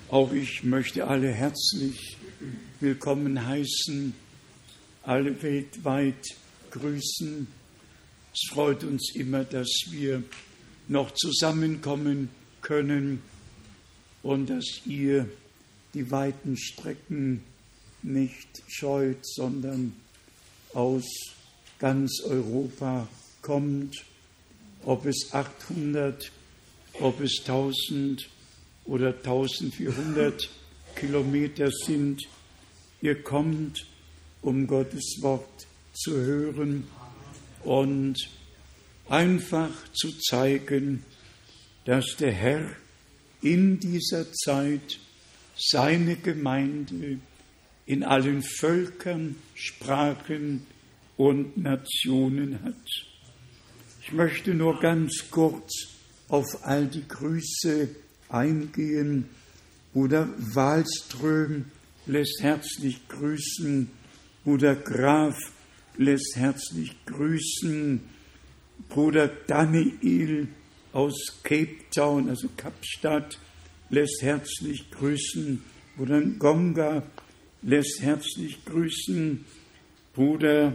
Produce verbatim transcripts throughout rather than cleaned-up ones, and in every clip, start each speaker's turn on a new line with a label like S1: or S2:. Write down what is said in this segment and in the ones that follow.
S1: Auch ich möchte alle herzlich willkommen heißen, alle weltweit grüßen. Es freut uns immer, dass wir noch zusammenkommen können und dass ihr die weiten Strecken nicht scheut, sondern aus ganz Europa kommt, ob es achthundert, ob es tausend oder eintausendvierhundert Kilometer sind. Ihr kommt, um Gottes Wort zu hören und einfach zu zeigen, dass der Herr in dieser Zeit seine Gemeinde in allen Völkern, Sprachen und Nationen hat. Ich möchte nur ganz kurz auf all die Grüße eingehen. Bruder Wahlström lässt herzlich grüßen. Bruder Graf lässt herzlich grüßen. Bruder Daniel aus Cape Town, also Kapstadt, lässt herzlich grüßen. Bruder Ngonga lässt herzlich grüßen. Bruder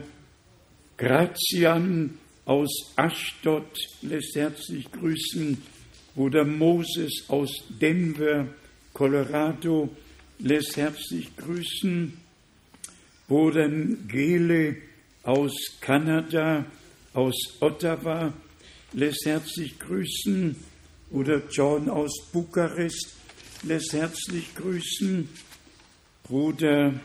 S1: Grazian aus Ashdod lässt herzlich grüßen. Bruder Moses aus Denver, Colorado, lässt herzlich grüßen. Bruder Gele aus Kanada, aus Ottawa, lässt herzlich grüßen. Bruder John aus Bukarest lässt herzlich grüßen. Bruder,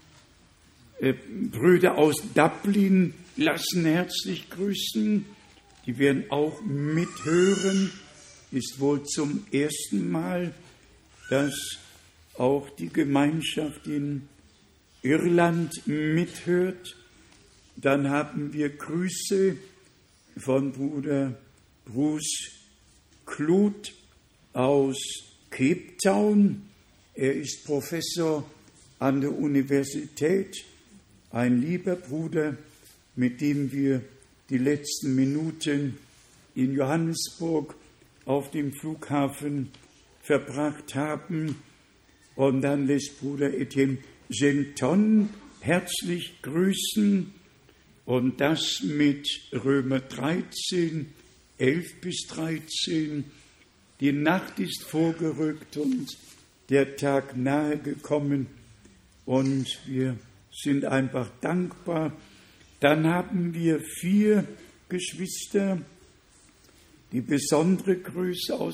S1: äh, Brüder aus Dublin lassen herzlich grüßen. Die werden auch mithören. Ist wohl zum ersten Mal, dass auch die Gemeinschaft in Irland mithört. Dann haben wir Grüße von Bruder Bruce Kluth aus Cape Town. Er ist Professor an der Universität, ein lieber Bruder, mit dem wir die letzten Minuten in Johannesburg auf dem Flughafen verbracht haben. Und dann lässt Bruder Etienne Genton herzlich grüßen und das mit Römer dreizehn, elf bis dreizehn. Die Nacht ist vorgerückt und der Tag nahe gekommen und wir sind einfach dankbar. Dann haben wir vier Geschwister, die besondere Grüße aus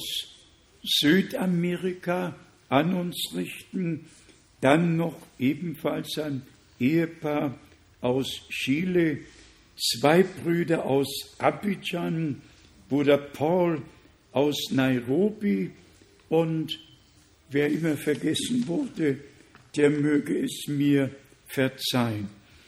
S1: Südamerika an uns richten. Dann noch ebenfalls ein Ehepaar aus Chile, zwei Brüder aus Abidjan, Bruder Paul aus Nairobi und wer immer vergessen wurde, der möge es mir verzeihen.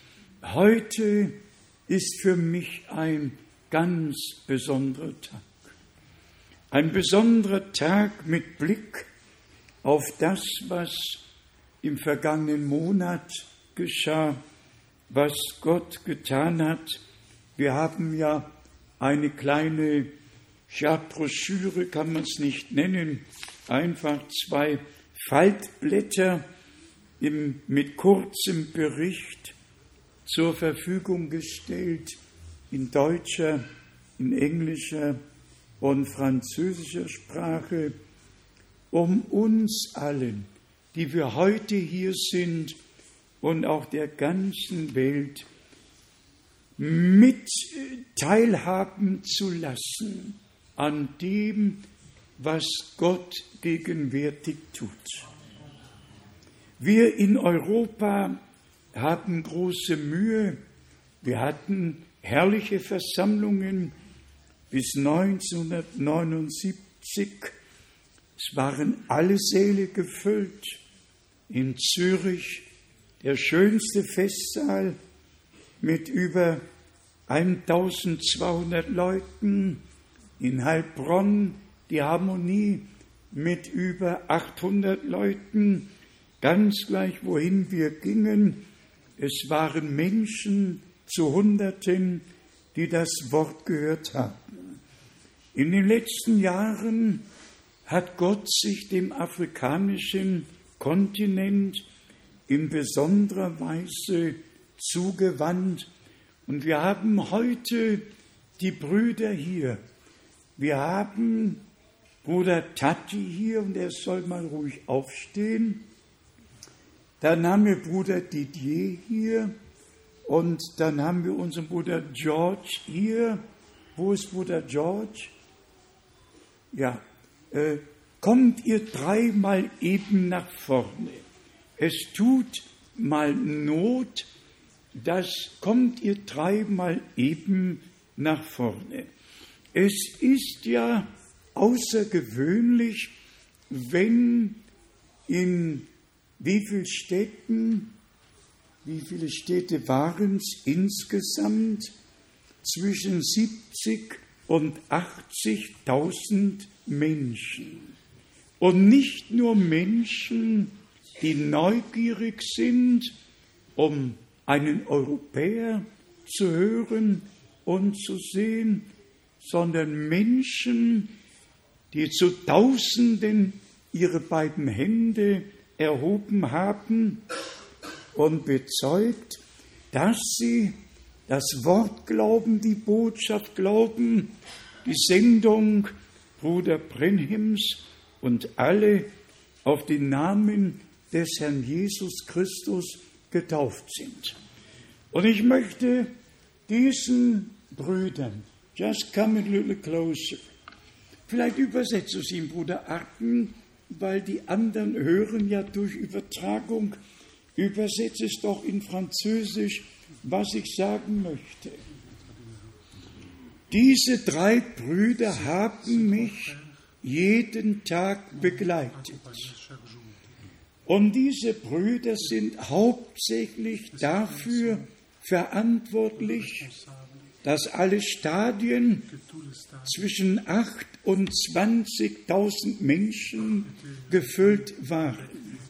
S1: Heute ist für mich ein ganz besonderer Tag. Ein besonderer Tag mit Blick auf das, was im vergangenen Monat geschah, was Gott getan hat. Wir haben ja eine kleine ja, Broschüre, kann man es nicht nennen, einfach zwei Faltblätter im, mit kurzem Bericht zur Verfügung gestellt, in deutscher, in englischer und französischer Sprache, um uns allen, die wir heute hier sind und auch der ganzen Welt, mit teilhaben zu lassen an dem, was Gott gegenwärtig tut. Wir in Europa haben große Mühe. Wir hatten herrliche Versammlungen bis neunzehnhundertneunundsiebzig. Es waren alle Säle gefüllt. In Zürich der schönste Festsaal mit über eintausendzweihundert Leuten. In Heilbronn die Harmonie mit über achthundert Leuten. Ganz gleich, wohin wir gingen, es waren Menschen zu Hunderten, die das Wort gehört haben. In den letzten Jahren hat Gott sich dem afrikanischen Kontinent in besonderer Weise zugewandt. Und wir haben heute die Brüder hier. Wir haben Bruder Tati hier, und er soll mal ruhig aufstehen. Dann haben wir Bruder Didier hier, und dann haben wir unseren Bruder George hier. Wo ist Bruder George? Ja, äh, kommt ihr dreimal eben nach vorne. Es tut mal Not, das kommt ihr dreimal eben nach vorne. Es ist ja außergewöhnlich, wenn in wie vielen Städten, wie viele Städte waren es insgesamt? Zwischen siebzig und achtzigtausend Menschen. Und nicht nur Menschen, die neugierig sind, um einen Europäer zu hören und zu sehen, sondern Menschen, die zu Tausenden ihre beiden Hände erhoben haben und bezeugt, dass sie das Wort glauben, die Botschaft glauben, die Sendung Bruder Brenhims und alle auf den Namen des Herrn Jesus Christus getauft sind. Und ich möchte diesen Brüdern, just come a little closer, vielleicht übersetze es ihm, Bruder Arten, weil die anderen hören ja durch Übertragung, übersetze es doch in Französisch, was ich sagen möchte. Diese drei Brüder haben mich jeden Tag begleitet. Und diese Brüder sind hauptsächlich dafür verantwortlich, dass alle Stadien zwischen acht und zwanzigtausend Menschen gefüllt waren.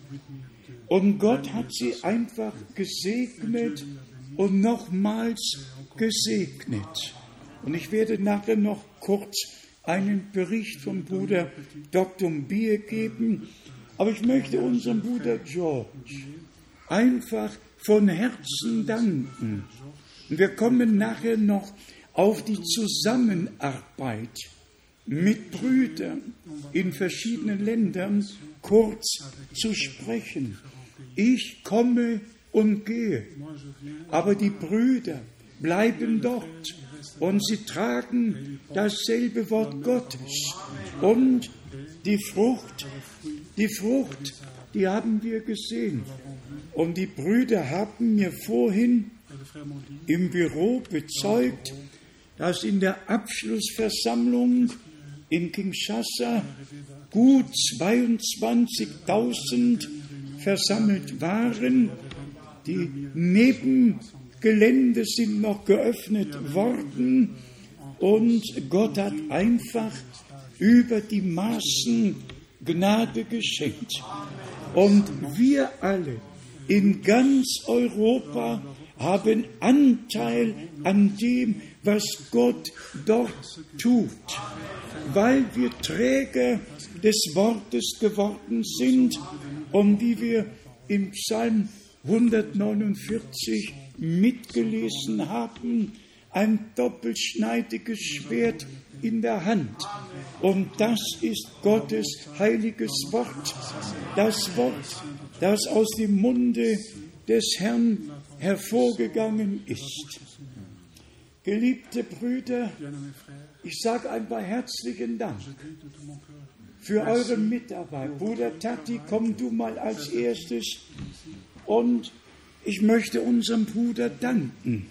S1: Und Gott hat sie einfach gesegnet und nochmals gesegnet. Und ich werde nachher noch kurz einen Bericht vom Bruder Doktor Mbie geben, aber ich möchte unserem Bruder George einfach von Herzen danken. Und wir kommen nachher noch auf die Zusammenarbeit mit Brüdern in verschiedenen Ländern kurz zu sprechen. Ich komme und gehe, aber die Brüder bleiben dort und sie tragen dasselbe Wort Gottes. Und die Frucht, die Frucht, die haben wir gesehen. Und die Brüder haben mir vorhin im Büro bezeugt, dass in der Abschlussversammlung in Kinshasa gut zweiundzwanzigtausend versammelt waren. Die Nebengelände sind noch geöffnet worden und Gott hat einfach über die Maßen Gnade geschenkt. Und wir alle in ganz Europa haben Anteil an dem, was Gott dort tut, weil wir Träger des Wortes geworden sind und wie wir im Psalm hundertneunundvierzig mitgelesen haben, ein doppelschneidiges Schwert in der Hand. Und das ist Gottes heiliges Wort, das Wort, das aus dem Munde des Herrn hervorgegangen ist. Geliebte Brüder, ich sage einmal herzlichen Dank für eure Mitarbeit. Bruder Tati, komm du mal als erstes. Und ich möchte unserem Bruder danken.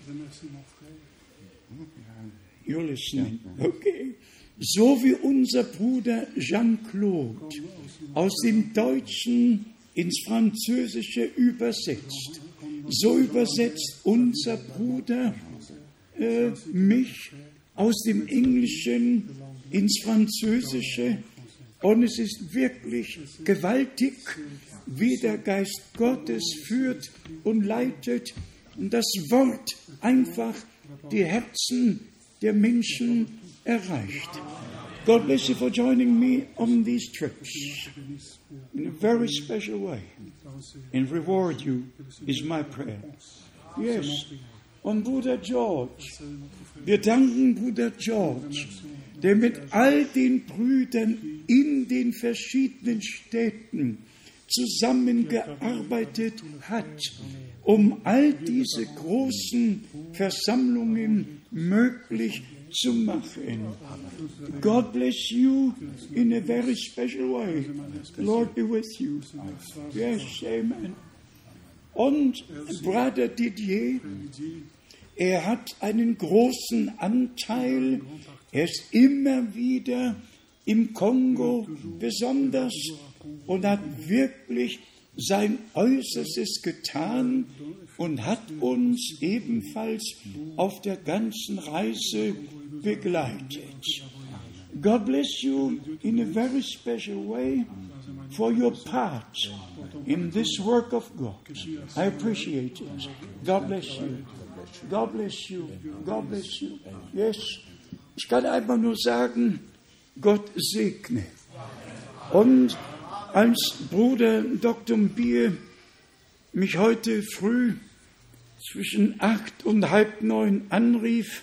S1: You're listening. Okay. So wie unser Bruder Jean-Claude aus dem Deutschen ins Französische übersetzt, so übersetzt unser Bruder äh, mich aus dem Englischen ins Französische. Und es ist wirklich gewaltig, wie der Geist Gottes führt und leitet und das Wort einfach die Herzen der Menschen erreicht. God bless you for joining me on these trips in a very special way. And reward you is my prayer. Yes. Und Bruder George, wir danken Bruder George, der mit all den Brüdern in den verschiedenen Städten zusammengearbeitet hat, um all diese großen Versammlungen möglich zu machen. God bless you in a very special way. Lord be with you. Yes, amen. Und Bruder Didier, er hat einen großen Anteil. Er ist immer wieder im Kongo besonders und hat wirklich sein Äußerstes getan und hat uns ebenfalls auf der ganzen Reise begleitet. God bless you in a very special way for your part in this work of God. I appreciate it. God bless you. God bless you. God bless you. Yes. Ich kann einfach nur sagen, Gott segne. Und als Bruder Doktor Bier mich heute früh zwischen acht und halb neun anrief,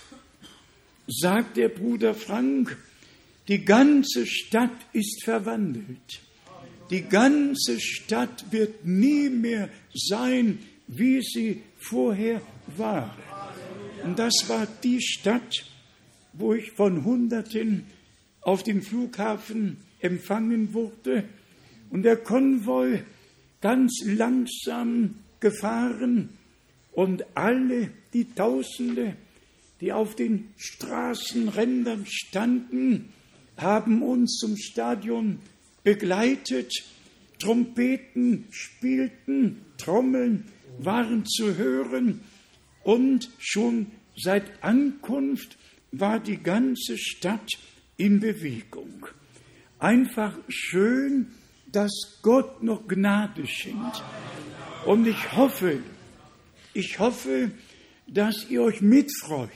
S1: sagt der Bruder Frank, die ganze Stadt ist verwandelt. Die ganze Stadt wird nie mehr sein, wie sie vorher war. Und das war die Stadt, wo ich von Hunderten auf dem Flughafen empfangen wurde und der Konvoi ganz langsam gefahren und alle die Tausende, die auf den Straßenrändern standen, haben uns zum Stadion begleitet. Trompeten spielten, Trommeln waren zu hören und schon seit Ankunft war die ganze Stadt in Bewegung. Einfach schön, dass Gott noch Gnade schenkt. Und ich hoffe, ich hoffe, dass ihr euch mitfreut,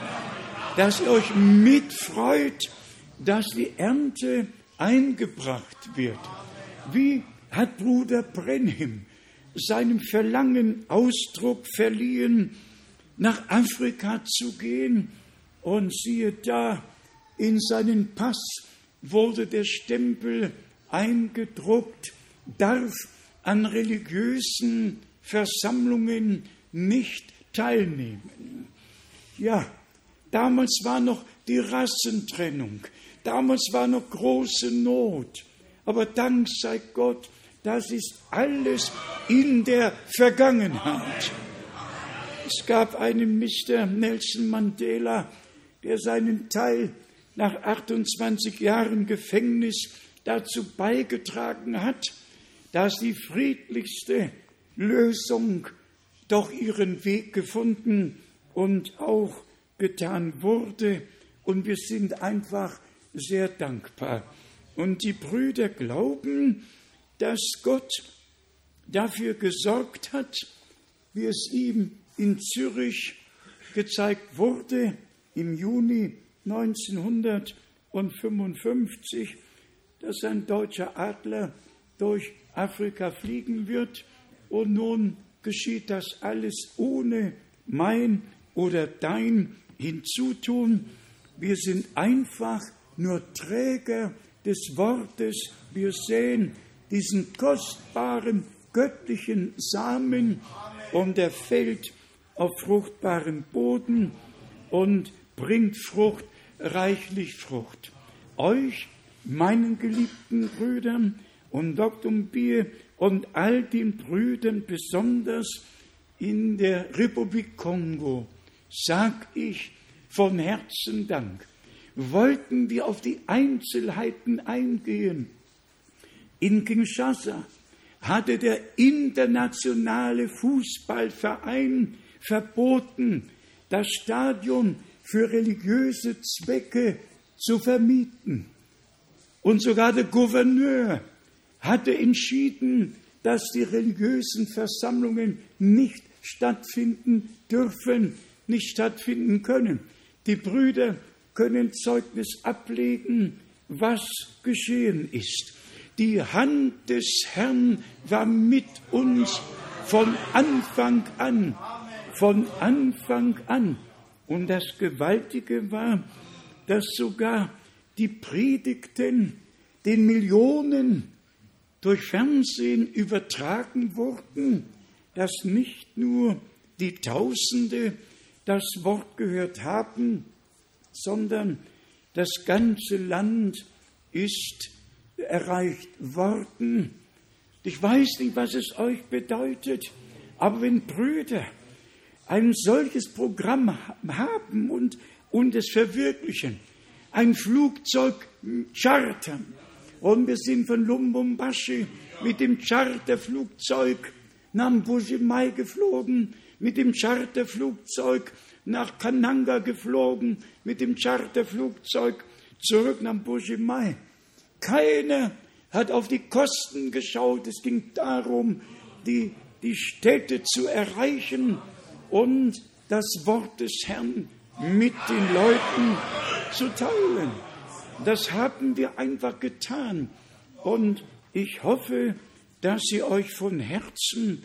S1: dass ihr euch mitfreut, dass die Ernte eingebracht wird. Wie hat Bruder Brenhim seinem Verlangen Ausdruck verliehen, nach Afrika zu gehen? Und siehe da, in seinen Pass wurde der Stempel eingedruckt, darf an religiösen Versammlungen nicht teilnehmen. Ja, damals war noch die Rassentrennung, damals war noch große Not, aber Dank sei Gott, das ist alles in der Vergangenheit. Es gab einen Mister Nelson Mandela, der seinen Teil nach achtundzwanzig Jahren Gefängnis dazu beigetragen hat, dass die friedlichste Lösung doch ihren Weg gefunden und auch getan wurde. Und wir sind einfach sehr dankbar. Und die Brüder glauben, dass Gott dafür gesorgt hat, wie es ihm in Zürich gezeigt wurde, im Juni neunzehnhundertfünfundfünfzig, dass ein deutscher Adler durch Afrika fliegen wird. Und nun geschieht das alles ohne mein oder dein Hinzutun. Wir sind einfach nur Träger des Wortes. Wir sehen diesen kostbaren göttlichen Samen und er fällt auf fruchtbaren Boden und bringt Frucht, reichlich Frucht. Euch, meinen geliebten Brüdern und Doktor Bier und all den Brüdern, besonders in der Republik Kongo, sag ich von Herzen Dank. Wollten wir auf die Einzelheiten eingehen. In Kinshasa hatte der internationale Fußballverein verboten, das Stadion für religiöse Zwecke zu vermieten. Und sogar der Gouverneur hatte entschieden, dass die religiösen Versammlungen nicht stattfinden dürfen, nicht stattfinden können. Die Brüder können Zeugnis ablegen, was geschehen ist. Die Hand des Herrn war mit uns von Anfang an, von Anfang an. Und das Gewaltige war, dass sogar die Predigten den Millionen durch Fernsehen übertragen wurden, dass nicht nur die Tausende das Wort gehört haben, sondern das ganze Land ist erreicht worden. Ich weiß nicht, was es euch bedeutet, aber wenn Brüder ein solches Programm haben und, und es verwirklichen, ein Flugzeug chartern, und wir sind von Lubumbashi mit dem Charterflugzeug nach Mbuji-Mayi geflogen, mit dem Charterflugzeug nach Kananga geflogen, mit dem Charterflugzeug zurück nach Mbuji-Mayi. Keiner hat auf die Kosten geschaut. Es ging darum, die, die Städte zu erreichen und das Wort des Herrn mit den Leuten zu teilen. Das haben wir einfach getan. Und ich hoffe, dass ihr euch von Herzen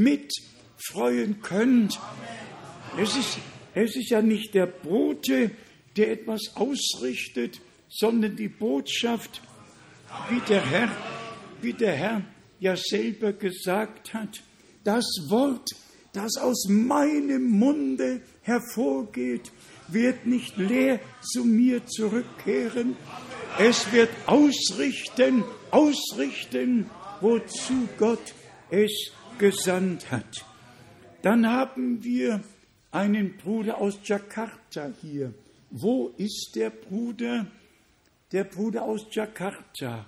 S1: mitfreuen könnt. Es ist, es ist ja nicht der Bote, der etwas ausrichtet, sondern die Botschaft, wie der Herr, wie der Herr ja selber gesagt hat. Das Wort, das aus meinem Munde hervorgeht, wird nicht leer zu mir zurückkehren. Es wird ausrichten, ausrichten, wozu Gott es gesandt hat. Dann haben wir einen Bruder aus Jakarta hier. Wo ist der Bruder? Der Bruder aus Jakarta.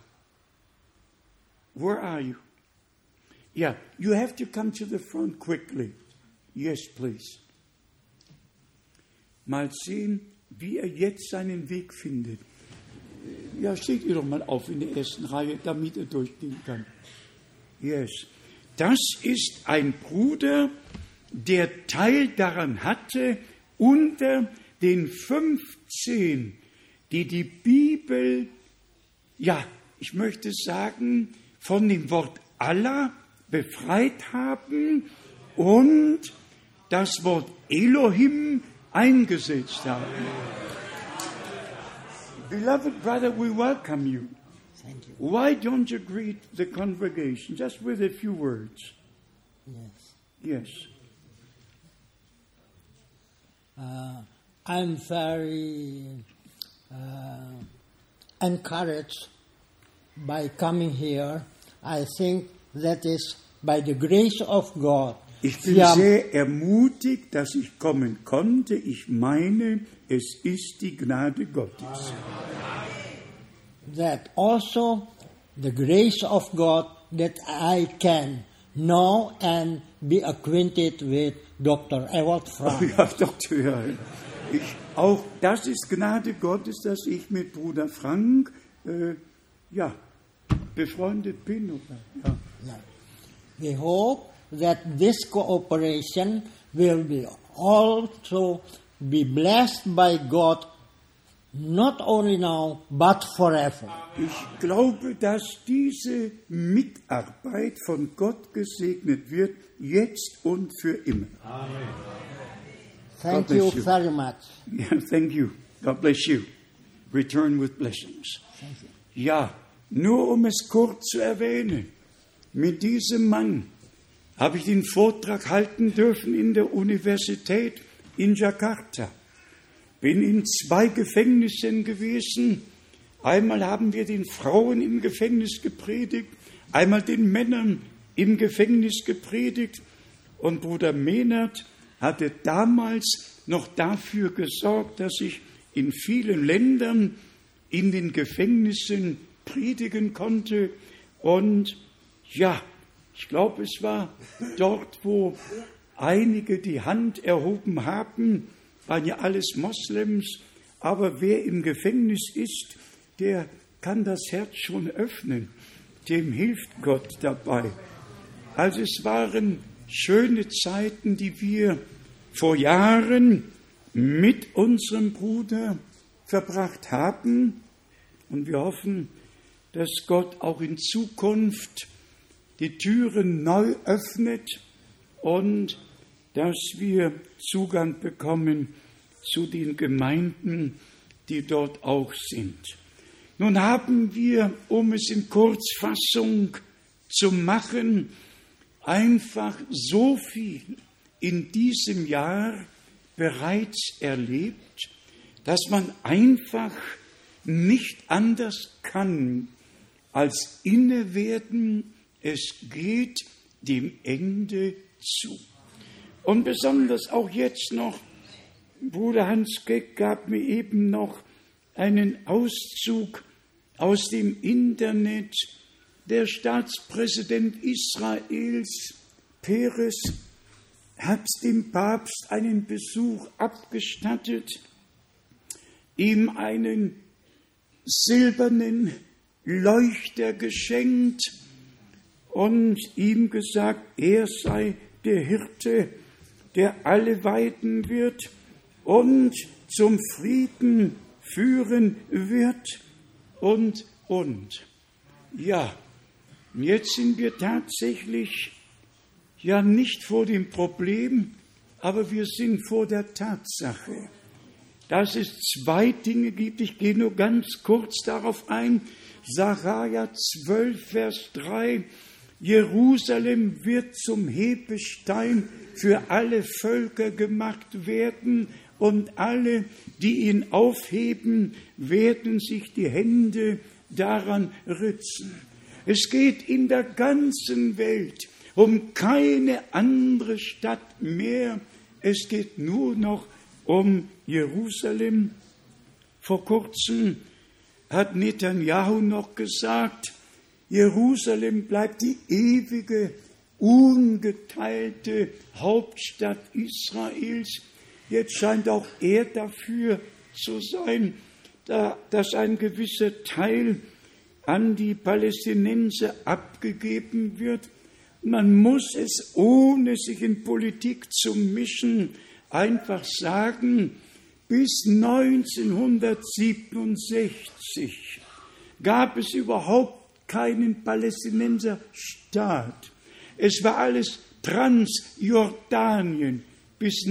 S1: Where are you? Yeah, you have to come to the front quickly. Yes, please. Mal sehen, wie er jetzt seinen Weg findet. Ja, steht ihr doch mal auf in der ersten Reihe, damit er durchgehen kann. Yes. Das ist ein Bruder, der Teil daran hatte, unter den fünfzehn, die die Bibel, ja, ich möchte sagen, von dem Wort Allah befreit haben und das Wort Elohim eingesetzt haben. Beloved brother, we welcome you.
S2: Thank you.
S1: Why don't you greet the congregation just with a few words?
S2: Yes.
S1: Yes.
S2: Uh, I'm very uh, encouraged by coming here. I think that is by the grace of God.
S1: Ich bin
S2: Sie haben-
S1: sehr ermutigt, dass ich kommen konnte. Ich meine, es ist die Gnade Gottes.
S2: That also the grace of God that I can know and be acquainted with Doctor Ewald
S1: Oh
S2: Frank.
S1: ja, Doktor, ja. Ich, auch das ist Gnade Gottes, dass ich mit Bruder Frank äh, ja, befreundet bin. Oder? Ja.
S2: We hope that this cooperation will be also be blessed by God, not only now, but forever.
S1: Ich glaube, dass diese Mitarbeit von Gott gesegnet wird, jetzt und für immer.
S2: Thank
S1: God
S2: you
S1: bless you.
S2: very much.
S1: Yeah, thank you. God bless you. Return with blessings. Ja, nur um es kurz zu erwähnen, mit diesem Mann habe ich den Vortrag halten dürfen in der Universität in Jakarta. Bin in zwei Gefängnissen gewesen. Einmal haben wir den Frauen im Gefängnis gepredigt, einmal den Männern im Gefängnis gepredigt. Und Bruder Mehnert hatte damals noch dafür gesorgt, dass ich in vielen Ländern in den Gefängnissen predigen konnte. Und ja, ich glaube, es war dort, wo einige die Hand erhoben haben, waren ja alles Moslems, aber wer im Gefängnis ist, der kann das Herz schon öffnen. Dem hilft Gott dabei. Also es waren schöne Zeiten, die wir vor Jahren mit unserem Bruder verbracht haben. Und wir hoffen, dass Gott auch in Zukunft die Türen neu öffnet und dass wir Zugang bekommen zu den Gemeinden, die dort auch sind. Nun haben wir, um es in Kurzfassung zu machen, einfach so viel in diesem Jahr bereits erlebt, dass man einfach nicht anders kann, als innewerden, es geht dem Ende zu. Und besonders auch jetzt noch, Bruder Hans Keck gab mir eben noch einen Auszug aus dem Internet. Der Staatspräsident Israels, Peres, hat dem Papst einen Besuch abgestattet, ihm einen silbernen Leuchter geschenkt und ihm gesagt, er sei der Hirte, der alle weiden wird und zum Frieden führen wird und, und. Ja, jetzt sind wir tatsächlich ja nicht vor dem Problem, aber wir sind vor der Tatsache, dass es zwei Dinge gibt. Ich gehe nur ganz kurz darauf ein. Sacharja zwölf, Vers drei. Jerusalem wird zum Hebestein für alle Völker gemacht werden und alle, die ihn aufheben, werden sich die Hände daran ritzen. Es geht in der ganzen Welt um keine andere Stadt mehr. Es geht nur noch um Jerusalem. Vor kurzem hat Netanyahu noch gesagt, Jerusalem bleibt die ewige, ungeteilte Hauptstadt Israels. Jetzt scheint auch er dafür zu sein, dass ein gewisser Teil an die Palästinenser abgegeben wird. Man muss es, ohne sich in Politik zu mischen, einfach sagen, bis neunzehnhundertsiebenundsechzig gab es überhaupt keinen Palästinenserstaat. Es war alles Transjordanien bis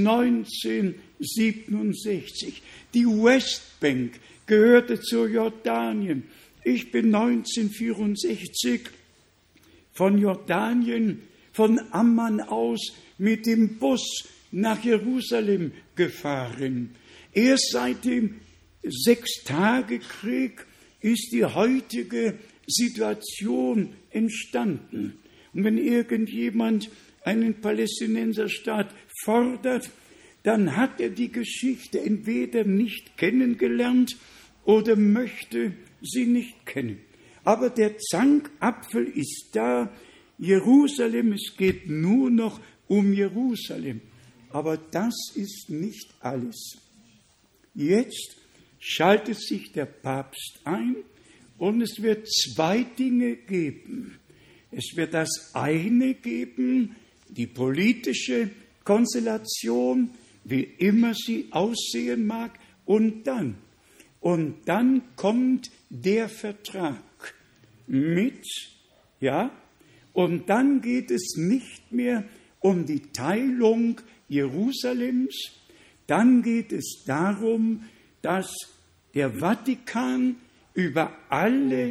S1: neunzehnhundertsiebenundsechzig. Die Westbank gehörte zu Jordanien. Ich bin neunzehnhundertvierundsechzig von Jordanien, von Amman aus mit dem Bus nach Jerusalem gefahren. Erst seit dem Sechstagekrieg ist die heutige Situation entstanden. Und wenn irgendjemand einen Palästinenserstaat fordert, dann hat er die Geschichte entweder nicht kennengelernt oder möchte sie nicht kennen. Aber der Zankapfel ist da, Jerusalem, es geht nur noch um Jerusalem. Aber das ist nicht alles. Jetzt schaltet sich der Papst ein und es wird zwei Dinge geben. Es wird das eine geben, die politische Konstellation, wie immer sie aussehen mag, und dann, und dann kommt der Vertrag mit, ja, und dann geht es nicht mehr um die Teilung Jerusalems, dann geht es darum, dass der Vatikan über alle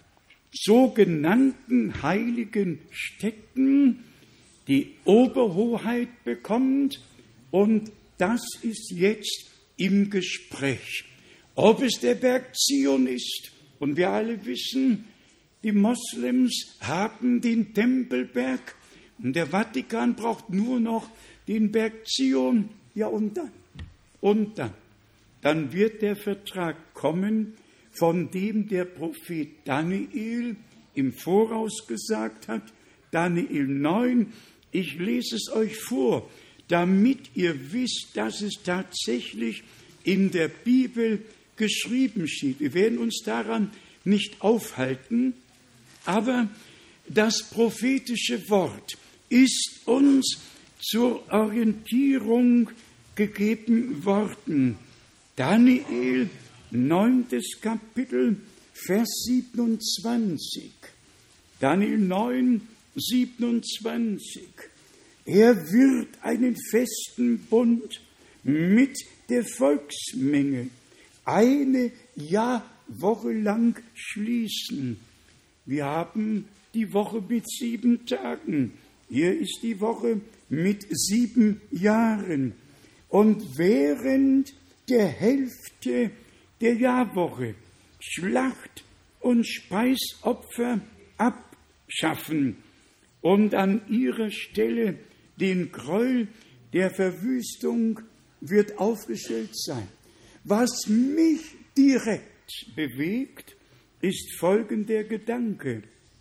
S1: sogenannten heiligen Stätten die Oberhoheit bekommt, und das ist jetzt im Gespräch. Ob es der Berg Zion ist, und wir alle wissen, die Moslems haben den Tempelberg und der Vatikan braucht nur noch den Berg Zion. Ja, und dann? Und dann? Dann wird der Vertrag kommen, von dem der Prophet Daniel im Voraus gesagt hat, Daniel neun, ich lese es euch vor, damit ihr wisst, dass es tatsächlich in der Bibel geschrieben steht. Wir werden uns daran nicht aufhalten, aber das prophetische Wort ist uns zur Orientierung gegeben worden. Daniel neuntes Kapitel, Vers siebenundzwanzig. Daniel neun, siebenundzwanzig. Er wird einen festen Bund mit der Volksmenge eine Jahrwoche lang schließen. Wir haben die Woche mit sieben Tagen. Hier ist die Woche mit sieben Jahren. Und während der Hälfte der Jahrwoche Schlacht- und Speisopfer abschaffen und an ihrer Stelle den Gräuel der Verwüstung wird aufgestellt sein. Was mich direkt bewegt, ist folgender Gedanke,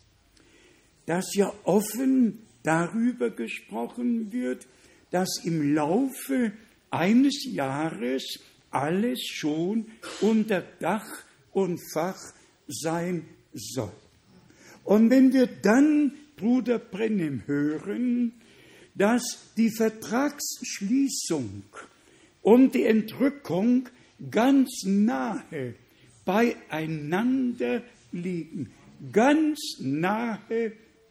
S1: dass ja offen darüber gesprochen wird, dass im Laufe eines Jahres alles schon unter Dach und Fach sein soll. Und wenn wir dann, Bruder Brennim, hören, dass die Vertragsschließung und die Entrückung ganz nahe beieinander liegen, ganz nahe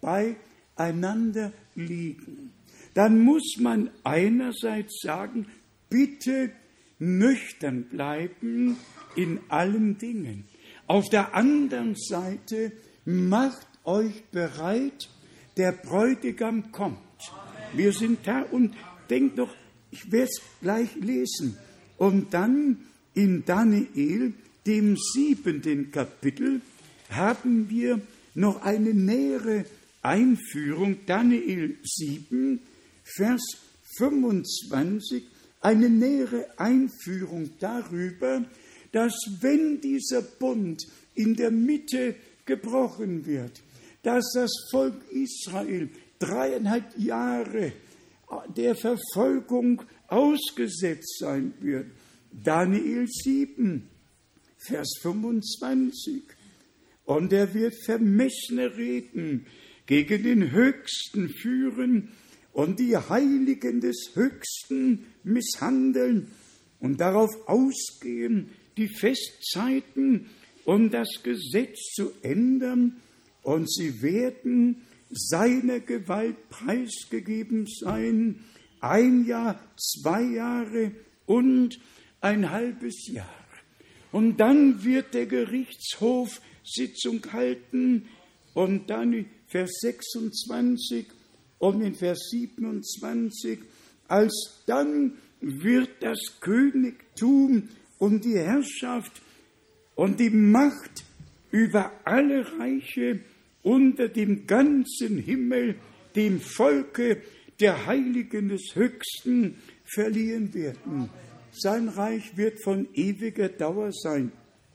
S1: beieinander liegen, dann muss man einerseits sagen, bitte nüchtern bleiben in allen Dingen. Auf der anderen Seite, macht euch bereit, der Bräutigam kommt. Wir sind da und denkt doch, ich werde es gleich lesen. Und dann in Daniel, dem siebenten Kapitel, haben wir noch eine nähere Einführung. Daniel sieben, Vers fünfundzwanzig, eine nähere Einführung darüber, dass wenn dieser Bund in der Mitte gebrochen wird, dass das Volk Israel dreieinhalb Jahre der Verfolgung ausgesetzt sein wird. Daniel sieben, Vers fünfundzwanzig. Und er wird vermessene Reden gegen den Höchsten führen und die Heiligen des Höchsten misshandeln und darauf ausgehen, die Festzeiten und das Gesetz zu ändern, und sie werden seiner Gewalt preisgegeben sein, ein Jahr, zwei Jahre und ein halbes Jahr. Und dann wird der Gerichtshof Sitzung halten, und dann in Vers sechsundzwanzig und in Vers siebenundzwanzig, alsdann wird das Königtum und die Herrschaft und die Macht über alle Reiche unter dem ganzen Himmel dem Volke der Heiligen des Höchsten verliehen werden. Sein Reich wird von ewiger Dauer sein.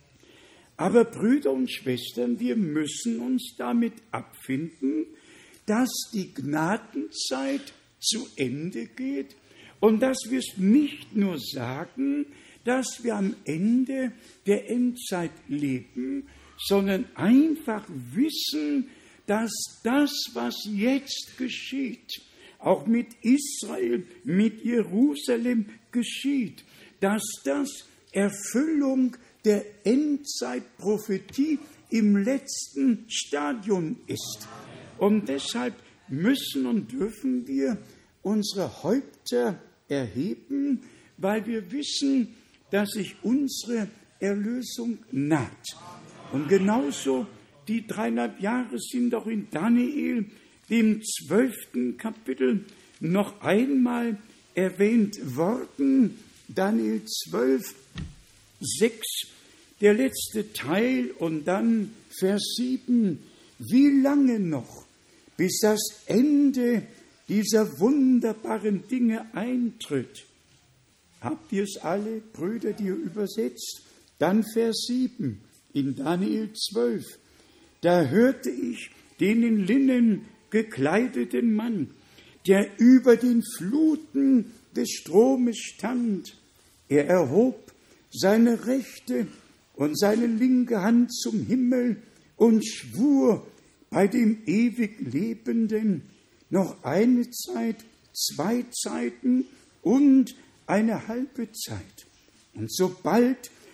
S1: Aber Brüder und Schwestern, wir müssen uns damit abfinden, dass die Gnadenzeit zu Ende geht und dass wir es nicht nur sagen, dass wir am Ende der Endzeit leben, sondern einfach wissen, dass das, was jetzt geschieht, auch mit Israel, mit Jerusalem geschieht, dass das Erfüllung der Endzeitprophetie im letzten Stadium ist. Und deshalb müssen und dürfen wir unsere Häupter erheben, weil wir wissen, dass sich unsere Erlösung naht. Und genauso die dreieinhalb Jahre sind auch in Daniel, dem zwölften Kapitel, noch einmal erwähnt worden. Daniel zwölf, sechs, der letzte Teil, und dann Vers sieben. Wie lange noch, bis das Ende dieser wunderbaren Dinge eintritt? Habt ihr es alle, Brüder, die ihr übersetzt? Dann Vers sieben in Daniel zwölf. Da hörte ich den in Linnen gekleideten Mann, der über den Fluten des Stromes stand. Er erhob seine rechte und seine linke Hand zum Himmel und schwur bei dem ewig Lebenden noch eine Zeit, zwei Zeiten und eine halbe Zeit. Und sobald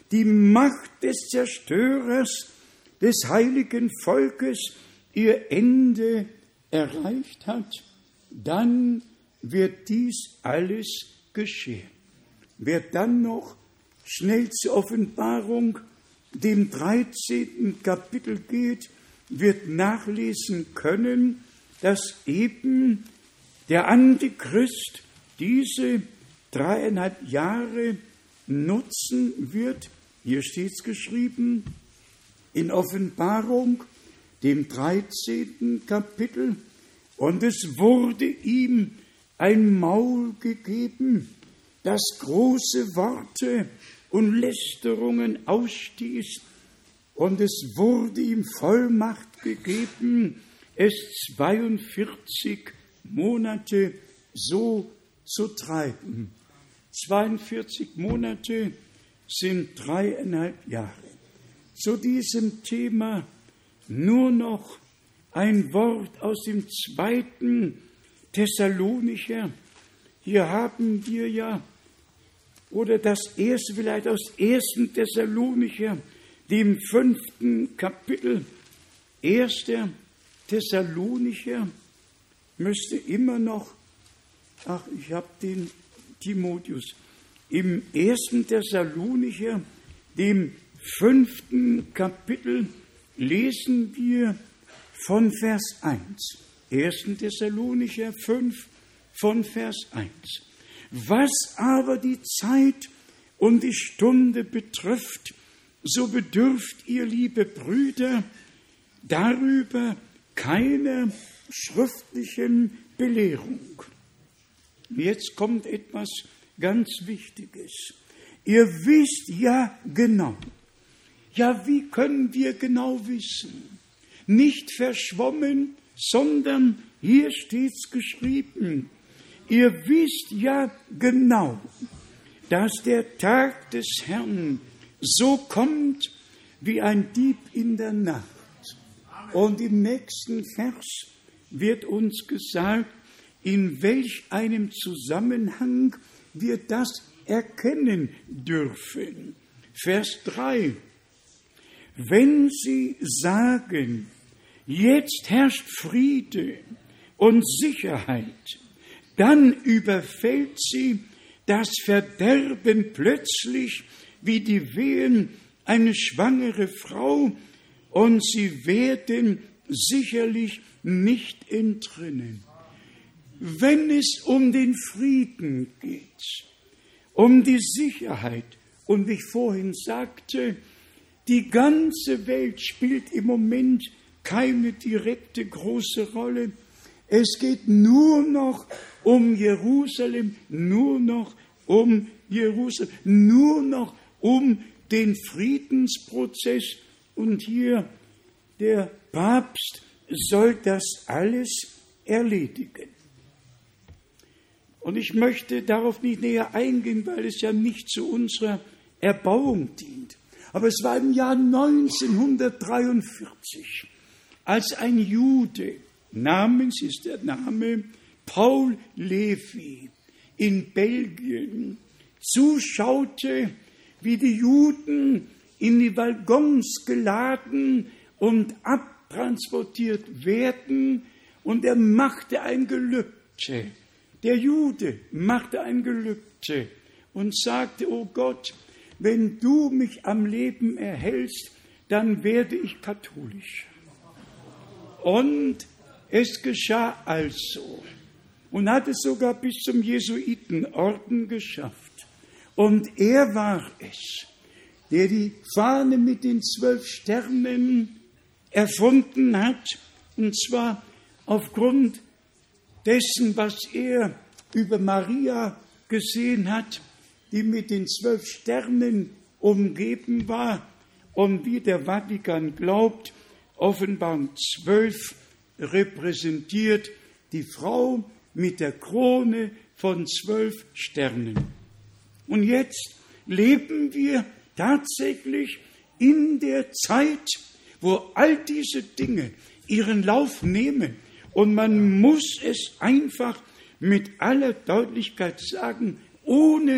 S1: die Macht des Zerstörers des heiligen Volkes ihr Ende erreicht hat, dann wird dies alles geschehen. Wer dann noch schnell zur Offenbarung, dem dreizehnten Kapitel geht, wird nachlesen können, dass eben der Antichrist diese dreieinhalb Jahre nutzen wird. Hier steht es geschrieben, in Offenbarung, dem dreizehnten Kapitel, und es wurde ihm ein Maul gegeben, das große Worte und Lästerungen ausstieß, und es wurde ihm Vollmacht gegeben, es zweiundvierzig Monate so zu treiben. zweiundvierzig Monate sind dreieinhalb Jahre. Zu diesem Thema nur noch ein Wort aus dem zweiten Thessalonicher. Hier haben wir ja, oder das erste vielleicht aus ersten Thessalonicher, dem fünften Kapitel. erster Thessalonicher müsste immer noch, ach, ich habe den Timotheus, im ersten Thessalonicher, dem fünften Kapitel, lesen wir von Vers eins. ersten Thessalonicher fünf, von Vers eins. Was aber die Zeit und die Stunde betrifft, so bedürft ihr, liebe Brüder, darüber keiner schriftlichen Belehrung. Jetzt kommt etwas ganz Wichtiges. Ihr wisst ja genau. Ja, wie können wir genau wissen? Nicht verschwommen, sondern hier steht's geschrieben. Ihr wisst ja genau, dass der Tag des Herrn so kommt wie ein Dieb in der Nacht. Und im nächsten Vers wird uns gesagt, in welch einem Zusammenhang wir das erkennen dürfen. Vers drei. Wenn sie sagen, jetzt herrscht Friede und Sicherheit, dann überfällt sie das Verderben plötzlich wie die Wehen eine schwangere Frau, und sie werden sicherlich nicht entrinnen. Wenn es um den Frieden geht, um die Sicherheit, und wie ich vorhin sagte, die ganze Welt spielt im Moment keine direkte große Rolle. Es geht nur noch um Jerusalem, nur noch um Jerusalem, nur noch um den Friedensprozess. Und hier, der Papst soll das alles erledigen. Und ich möchte darauf nicht näher eingehen, weil es ja nicht zu unserer Erbauung dient. Aber es war im Jahr neunzehnhundertdreiundvierzig, als ein Jude, namens ist der Name Paul Levi, in Belgien zuschaute, wie die Juden in die Waggons geladen und abtransportiert werden, und er machte ein Gelübde. Der Jude machte ein Gelübde und sagte, oh Gott, wenn du mich am Leben erhältst, dann werde ich katholisch. Und es geschah also und hat es sogar bis zum Jesuitenorden geschafft. Und er war es, der die Fahne mit den zwölf Sternen erfunden hat, und zwar aufgrund dessen, was er über Maria gesehen hat, die mit den zwölf Sternen umgeben war, und wie der Vatikan glaubt, Offenbarung zwölf repräsentiert die Frau mit der Krone von zwölf Sternen. Und jetzt leben wir tatsächlich in der Zeit, wo all diese Dinge ihren Lauf nehmen. Und man muss es einfach mit aller Deutlichkeit sagen, ohne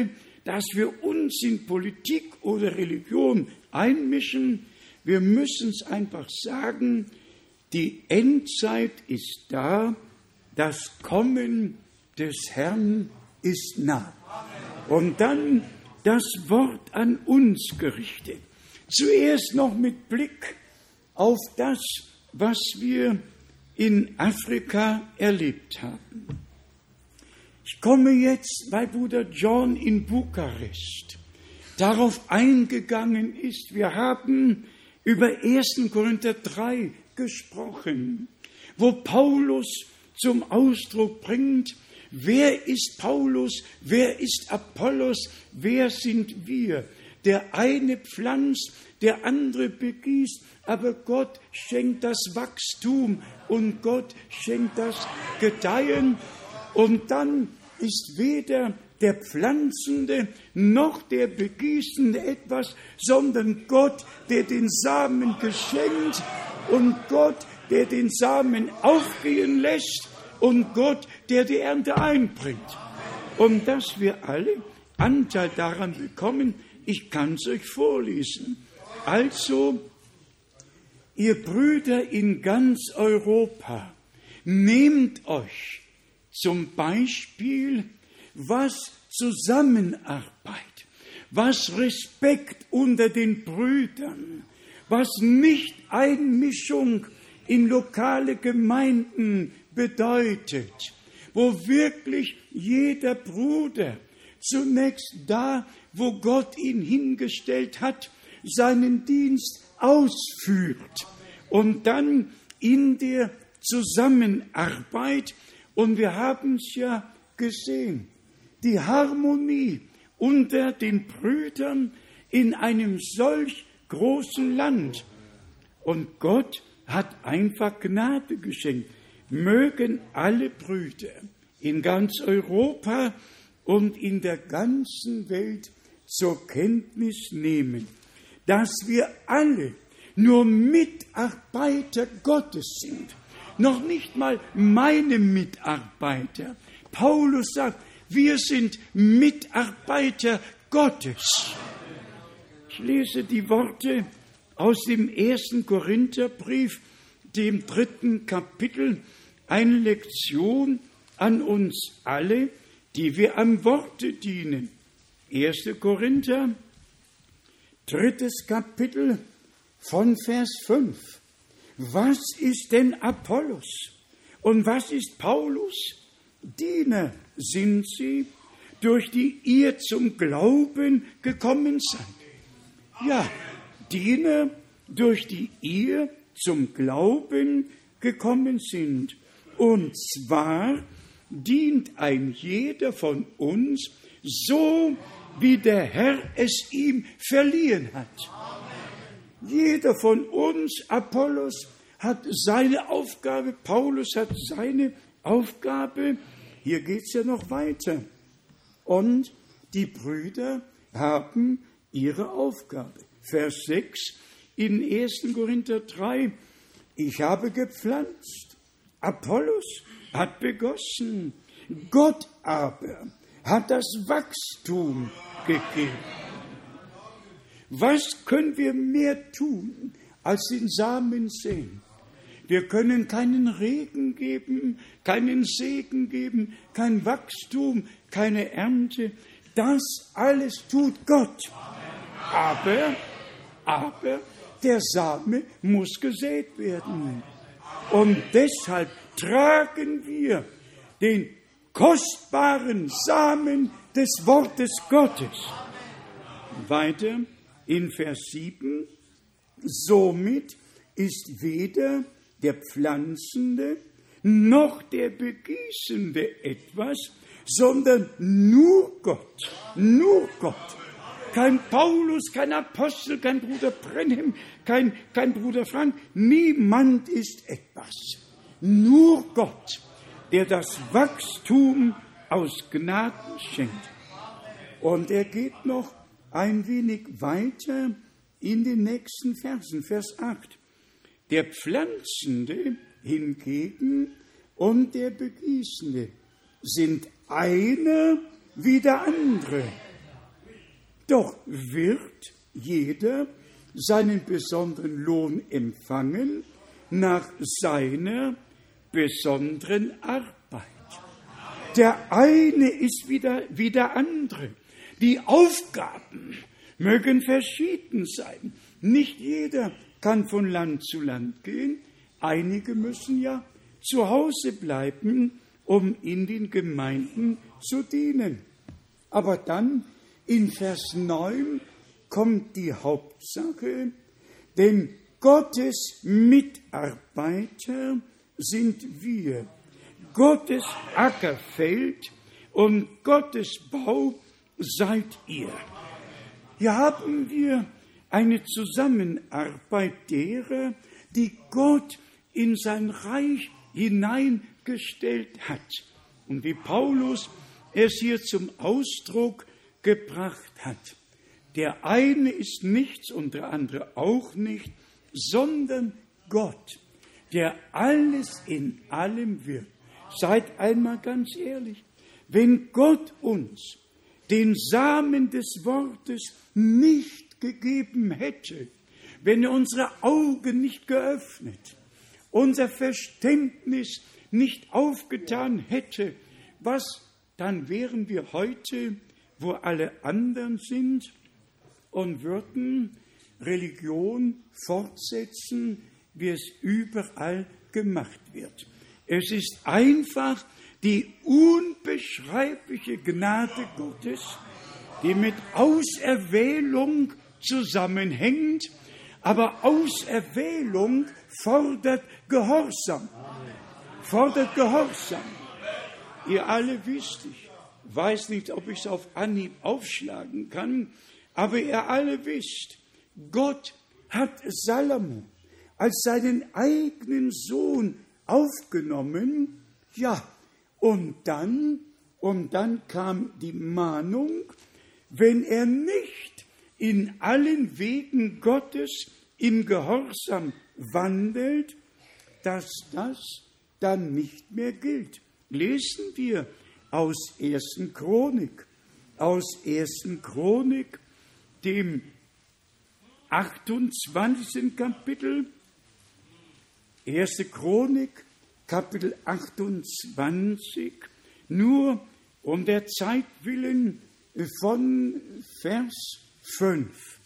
S1: dass wir uns in Politik oder Religion einmischen. Wir müssen es einfach sagen, die Endzeit ist da, das Kommen des Herrn ist nah. Und dann das Wort an uns gerichtet. Zuerst noch mit Blick auf das, was wir in Afrika erlebt haben. Ich komme jetzt, weil Bruder John in Bukarest darauf eingegangen ist. Wir haben über ersten Korinther drei gesprochen, wo Paulus zum Ausdruck bringt, wer ist Paulus, wer ist Apollos, wer sind wir? Der eine pflanzt, der andere begießt, aber Gott schenkt das Wachstum und Gott schenkt das Gedeihen. Und dann ist weder der Pflanzende noch der Begießende etwas, sondern Gott, der den Samen geschenkt und Gott, der den Samen aufgehen lässt und Gott, der die Ernte einbringt. Und dass wir alle Anteil daran bekommen, ich kann es euch vorlesen. Also, ihr Brüder in ganz Europa, nehmt euch zum Beispiel, was Zusammenarbeit, was Respekt unter den Brüdern, was Nicht-Einmischung in lokale Gemeinden bedeutet, wo wirklich jeder Bruder zunächst da, wo Gott ihn hingestellt hat, seinen Dienst ausführt und dann in der Zusammenarbeit. Und wir haben es ja gesehen, die Harmonie unter den Brüdern in einem solch großen Land. Und Gott hat einfach Gnade geschenkt. Mögen alle Brüder in ganz Europa und in der ganzen Welt zur Kenntnis nehmen, dass wir alle nur Mitarbeiter Gottes sind. Noch nicht mal meine Mitarbeiter. Paulus sagt, wir sind Mitarbeiter Gottes. Ich lese die Worte aus dem ersten Korintherbrief, dem dritten Kapitel, eine Lektion an uns alle, die wir am Worte dienen. erster Korinther, drittes Kapitel von Vers fünf. Was ist denn Apollos und was ist Paulus? Diener sind sie, durch die ihr zum Glauben gekommen seid. Ja, Diener, durch die ihr zum Glauben gekommen sind. Und zwar dient ein jeder von uns so, wie der Herr es ihm verliehen hat. Jeder von uns, Apollos, hat seine Aufgabe, Paulus hat seine Aufgabe. Hier geht es ja noch weiter. Und die Brüder haben ihre Aufgabe. Vers sechs in ersten Korinther drei. Ich habe gepflanzt, Apollos hat begossen, Gott aber hat das Wachstum gegeben. Was können wir mehr tun, als den Samen säen? Wir können keinen Regen geben, keinen Segen geben, kein Wachstum, keine Ernte. Das alles tut Gott. Aber, aber der Same muss gesät werden. Und deshalb tragen wir den kostbaren Samen des Wortes Gottes. Weiter in Vers sieben. Somit ist weder der Pflanzende noch der Begießende etwas, sondern nur Gott, nur Gott. Kein Paulus, kein Apostel, kein Bruder Brenhem, kein, kein Bruder Frank, niemand ist etwas. Nur Gott, der das Wachstum aus Gnaden schenkt. Und er geht noch ein wenig weiter in den nächsten Versen, Vers acht. Der Pflanzende hingegen und der Begießende sind einer wie der andere. Doch wird jeder seinen besonderen Lohn empfangen nach seiner besonderen Arbeit. Der eine ist wie der, wie der andere. Die Aufgaben mögen verschieden sein. Nicht jeder kann von Land zu Land gehen. Einige müssen ja zu Hause bleiben, um in den Gemeinden zu dienen. Aber dann in Vers neun kommt die Hauptsache, denn Gottes Mitarbeiter sind wir. Gottes Ackerfeld und Gottes Bau seid ihr. Hier haben wir eine Zusammenarbeit derer, die Gott in sein Reich hineingestellt hat. Und wie Paulus es hier zum Ausdruck gebracht hat. Der eine ist nichts und der andere auch nicht, sondern Gott, der alles in allem wirkt. Seid einmal ganz ehrlich, wenn Gott uns den Samen des Wortes nicht gegeben hätte, wenn er unsere Augen nicht geöffnet, unser Verständnis nicht aufgetan hätte, was dann wären wir heute, wo alle anderen sind und würden Religion fortsetzen, wie es überall gemacht wird. Es ist einfach die unbeschreibliche Gnade Gottes, die mit Auserwählung zusammenhängt, aber Auserwählung fordert Gehorsam. Fordert Gehorsam. Ihr alle wisst, ich weiß nicht, ob ich es auf Anhieb aufschlagen kann, aber ihr alle wisst, Gott hat Salomo als seinen eigenen Sohn aufgenommen, ja, und dann, und dann kam die Mahnung, wenn er nicht in allen Wegen Gottes im Gehorsam wandelt, dass das dann nicht mehr gilt. Lesen wir aus ersten Chronik, aus ersten Chronik, dem achtundzwanzigsten Kapitel, erste Chronik, Kapitel achtundzwanzig, nur um der Zeit willen von Vers fünf.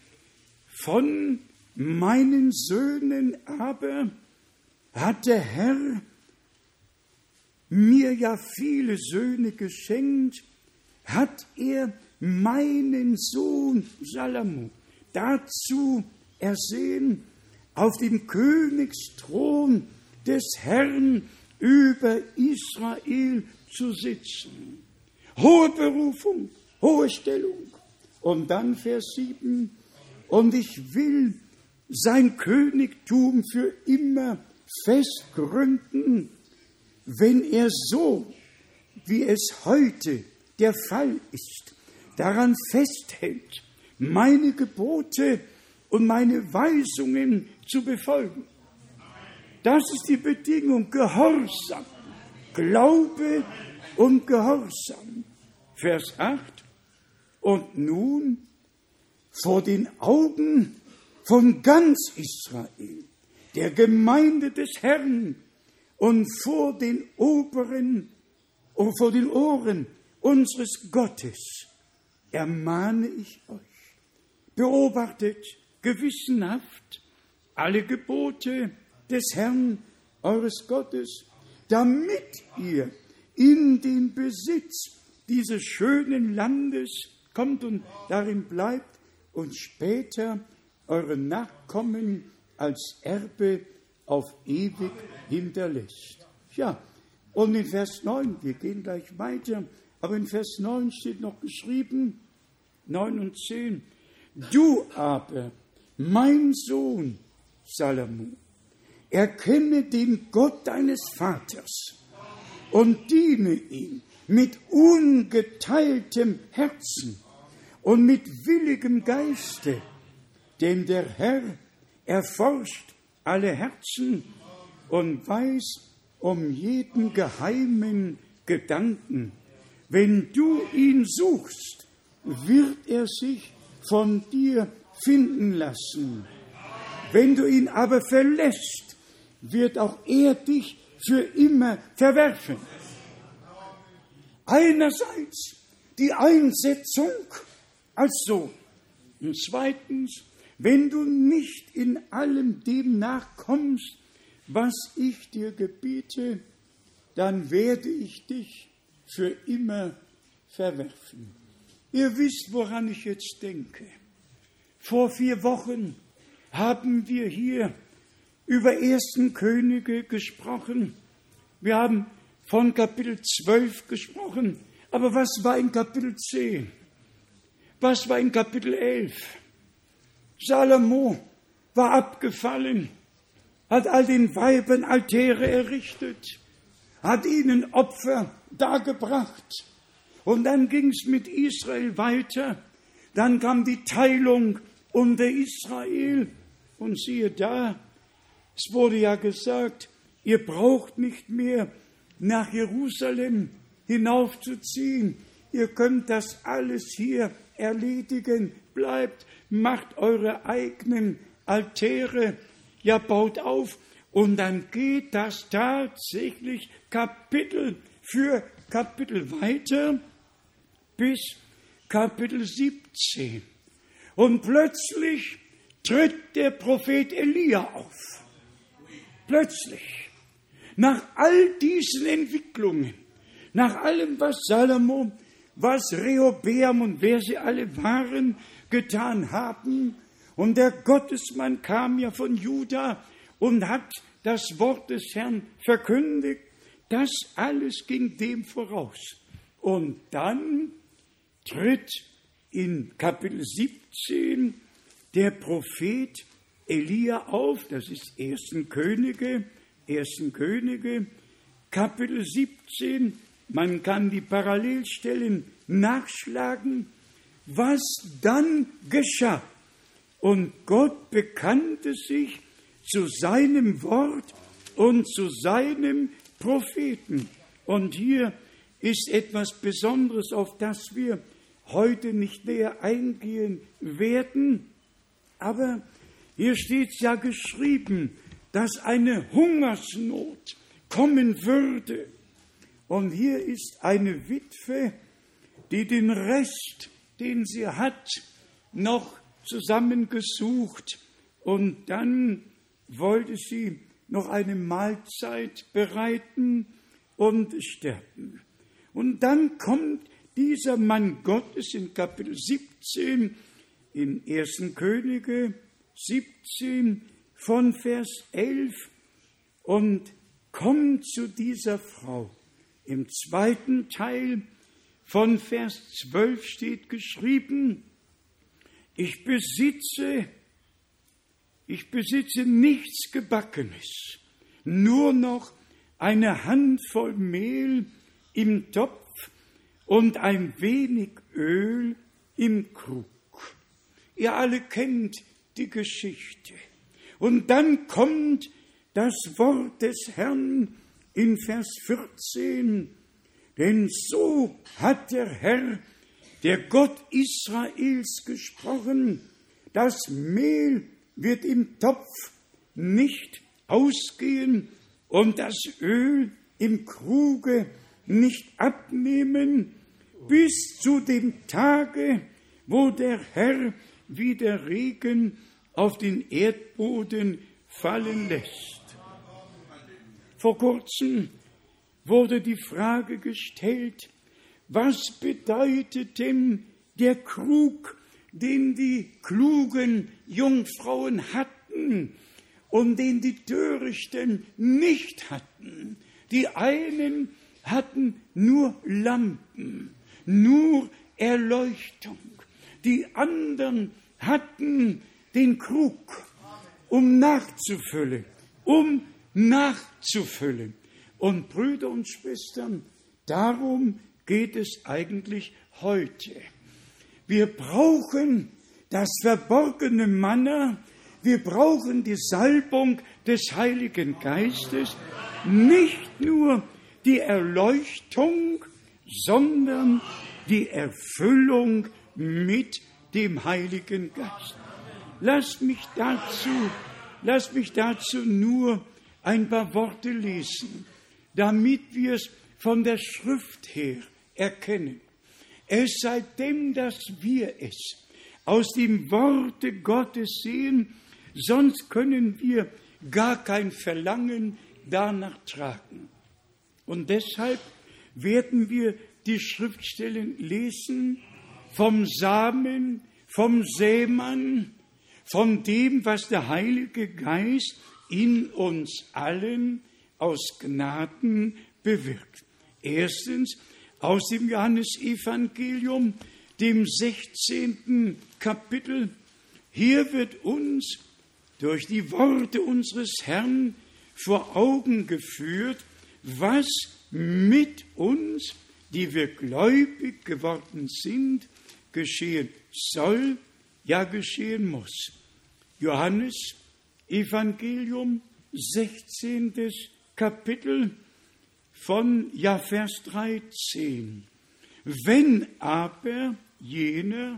S1: Von meinen Söhnen aber hat der Herr mir ja viele Söhne geschenkt, hat er meinen Sohn Salomo dazu ersehen, auf dem Königsthron des Herrn über Israel zu sitzen. Hohe Berufung, hohe Stellung. Und dann Vers sieben, und ich will sein Königtum für immer festgründen, wenn er so, wie es heute der Fall ist, daran festhält, meine Gebote und meine Weisungen zu befolgen. Das ist die Bedingung, Gehorsam, Glaube und Gehorsam. Vers acht, und nun vor den Augen von ganz Israel, der Gemeinde des Herrn, und vor den Oberen und vor den Ohren unseres Gottes ermahne ich euch. Beobachtet gewissenhaft alle Gebote des Herrn, eures Gottes, damit ihr in den Besitz dieses schönen Landes kommt und darin bleibt und später eure Nachkommen als Erbe auf ewig hinterlässt. Ja, und in Vers neun, wir gehen gleich weiter, aber in Vers neun steht noch geschrieben, neun und zehn, du aber, mein Sohn Salomo, erkenne den Gott deines Vaters und diene ihm mit ungeteiltem Herzen und mit willigem Geiste, denn der Herr erforscht alle Herzen und weiß um jeden geheimen Gedanken. Wenn du ihn suchst wird er sich von dir finden lassen. Wenn du ihn aber verlässt, wird auch er dich für immer verwerfen. Einerseits die Einsetzung als Sohn. Und zweitens, wenn du nicht in allem dem nachkommst, was ich dir gebiete, dann werde ich dich für immer verwerfen. Ihr wisst, woran ich jetzt denke. Vor vier Wochen haben wir hier über ersten Könige gesprochen. Wir haben von Kapitel zwölf gesprochen. Aber was war in Kapitel zehn? Was war in Kapitel elf? Salomo war abgefallen, hat all den Weibern Altäre errichtet, hat ihnen Opfer dargebracht. Und dann ging es mit Israel weiter. Dann kam die Teilung unter Israel. Und siehe da, es wurde ja gesagt, ihr braucht nicht mehr nach Jerusalem hinaufzuziehen. Ihr könnt das alles hier erledigen. Bleibt, macht eure eigenen Altäre, ja, baut auf. Und dann geht das tatsächlich Kapitel für Kapitel weiter bis Kapitel siebzehn. Und plötzlich tritt der Prophet Elia auf. Plötzlich. Nach all diesen Entwicklungen, nach allem, was Salomo, was Rehobeam und wer sie alle waren, getan haben. Und der Gottesmann kam ja von Juda und hat das Wort des Herrn verkündigt. Das alles ging dem voraus. Und dann tritt in Kapitel siebzehn der Prophet Elia auf, das ist ersten Könige, ersten Könige, Kapitel siebzehn, man kann die Parallelstellen nachschlagen, was dann geschah. Und Gott bekannte sich zu seinem Wort und zu seinem Propheten. Und hier ist etwas Besonderes, auf das wir heute nicht näher eingehen werden. Aber hier steht es ja geschrieben, dass eine Hungersnot kommen würde. Und hier ist eine Witwe, die den Rest, den sie hat, noch zusammengesucht. Und dann wollte sie noch eine Mahlzeit bereiten und sterben. Und dann kommt dieser Mann Gottes in Kapitel siebzehn, in ersten Könige siebzehn, von Vers elf und kommt zu dieser Frau. Im zweiten Teil von Vers zwölf steht geschrieben, ich besitze, ich besitze nichts Gebackenes, nur noch eine Handvoll Mehl im Topf und ein wenig Öl im Krug. Ihr alle kennt die Geschichte. Und dann kommt das Wort des Herrn in Vers vierzehn. Denn so hat der Herr, der Gott Israels, gesprochen, das Mehl wird im Topf nicht ausgehen und das Öl im Kruge nicht abnehmen, bis zu dem Tage, wo der Herr wieder Regen auf den Erdboden fallen lässt. Vor kurzem wurde die Frage gestellt, was bedeutet denn der Krug, den die klugen Jungfrauen hatten und den die Törichten nicht hatten? Die einen hatten nur Lampen, nur Erleuchtung. Die anderen hatten den Krug, um nachzufüllen, um nachzufüllen. Und Brüder und Schwestern, darum geht es eigentlich heute. Wir brauchen das verborgene Manna, wir brauchen die Salbung des Heiligen Geistes, nicht nur die Erleuchtung, sondern die Erfüllung mit dem Heiligen Geist. Lass mich dazu, lass mich dazu nur ein paar Worte lesen, damit wir es von der Schrift her erkennen. Es sei denn, dass wir es aus dem Worte Gottes sehen, sonst können wir gar kein Verlangen danach tragen. Und deshalb werden wir die Schriftstellen lesen vom Samen, vom Sämann, von dem, was der Heilige Geist in uns allen aus Gnaden bewirkt. Erstens aus dem Johannesevangelium, dem sechzehnten Kapitel. Hier wird uns durch die Worte unseres Herrn vor Augen geführt, was mit uns, die wir gläubig geworden sind, geschehen soll, ja geschehen muss. Johannes Evangelium, sechzehntes Kapitel von ja, Vers dreizehn. Wenn aber jener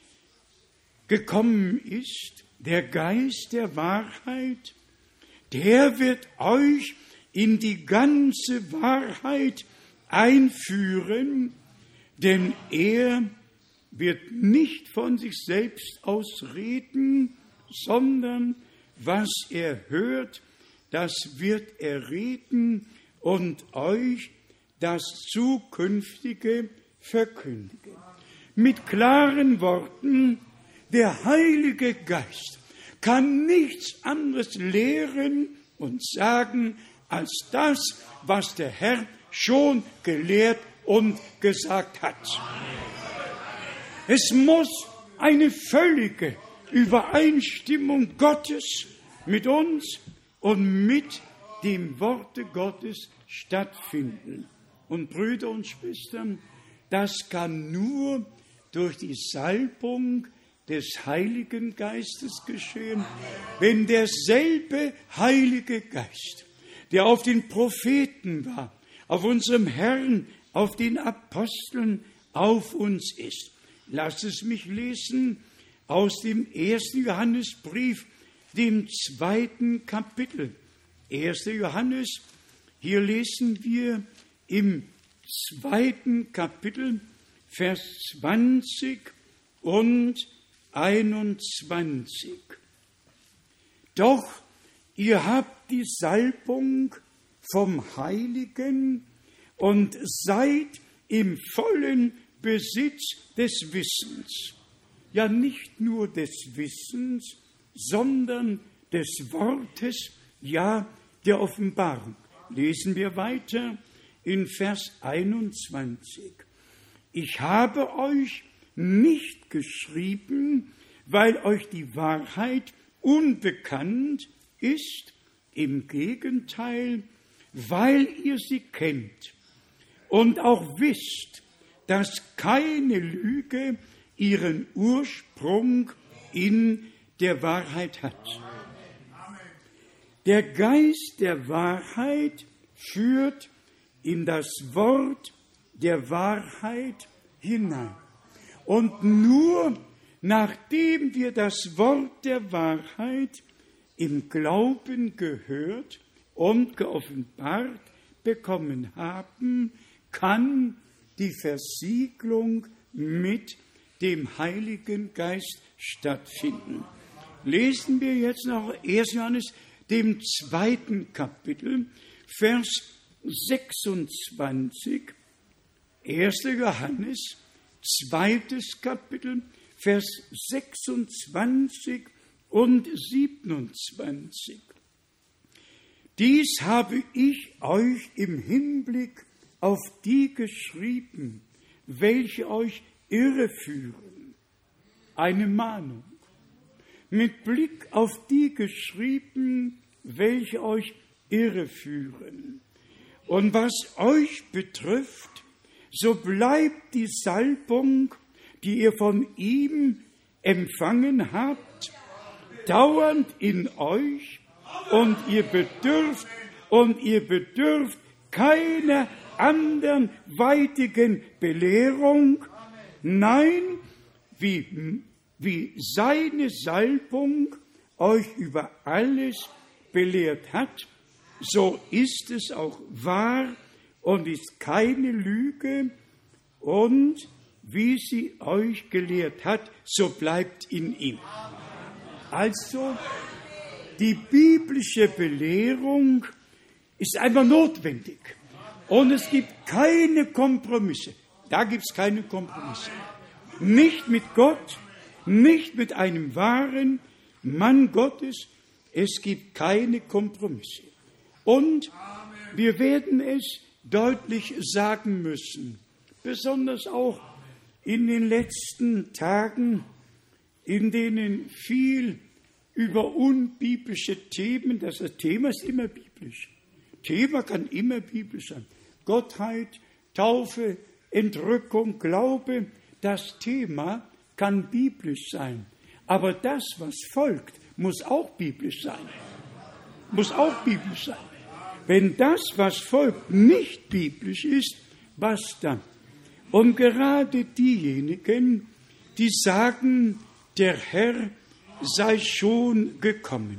S1: gekommen ist, der Geist der Wahrheit, der wird euch in die ganze Wahrheit einführen, denn er wird nicht von sich selbst aus reden, sondern was er hört, das wird er reden und euch das Zukünftige verkündigen. Mit klaren Worten, der Heilige Geist kann nichts anderes lehren und sagen, als das, was der Herr schon gelehrt und gesagt hat. Es muss eine völlige Übereinstimmung Gottes mit uns und mit dem Worte Gottes stattfinden. Und Brüder und Schwestern, das kann nur durch die Salbung des Heiligen Geistes geschehen, wenn derselbe Heilige Geist, der auf den Propheten war, auf unserem Herrn, auf den Aposteln, auf uns ist. Lass es mich lesen aus dem ersten Johannesbrief, dem zweiten Kapitel. erster Johannes, hier lesen wir im zweiten Kapitel, Vers zwanzig und einundzwanzig. Doch ihr habt die Salbung vom Heiligen und seid im vollen Besitz des Wissens. Ja, nicht nur des Wissens, sondern des Wortes, ja, der Offenbarung. Lesen wir weiter in Vers einundzwanzig. Ich habe euch nicht geschrieben, weil euch die Wahrheit unbekannt ist, im Gegenteil, weil ihr sie kennt und auch wisst, dass keine Lüge ihren Ursprung in der Wahrheit hat. Der Geist der Wahrheit führt in das Wort der Wahrheit hinein. Und nur nachdem wir das Wort der Wahrheit im Glauben gehört und geoffenbart bekommen haben, kann die Versiegelung mit dem Heiligen Geist stattfinden. Lesen wir jetzt noch erster Johannes, dem zweiten Kapitel, Vers sechsundzwanzig. erster Johannes, zweites Kapitel, Vers sechsundzwanzig und siebenundzwanzig. Dies habe ich euch im Hinblick auf die geschrieben, welche euch irreführen. Eine Mahnung. Mit Blick auf die geschrieben, welche euch irreführen. Und was euch betrifft, so bleibt die Salbung, die ihr von ihm empfangen habt, dauernd in euch, und ihr bedürft, und ihr bedürft keiner anderen weitigen Belehrung. Nein, wie, wie seine Salbung euch über alles belehrt hat, so ist es auch wahr und ist keine Lüge. Und wie sie euch gelehrt hat, so bleibt in ihm. Also, die biblische Belehrung ist einfach notwendig. Und es gibt keine Kompromisse. Da gibt es keine Kompromisse. Nicht mit Gott, nicht mit einem wahren Mann Gottes. Es gibt keine Kompromisse. Und wir werden es deutlich sagen müssen, besonders auch in den letzten Tagen, in denen viel über unbiblische Themen, das Thema ist immer biblisch. Thema kann immer biblisch sein. Gottheit, Taufe, Entrückung, Glaube, das Thema kann biblisch sein. Aber das, was folgt, muss auch biblisch sein. Muss auch biblisch sein. Wenn das, was folgt, nicht biblisch ist, was dann? Und gerade diejenigen, die sagen, der Herr sei schon gekommen,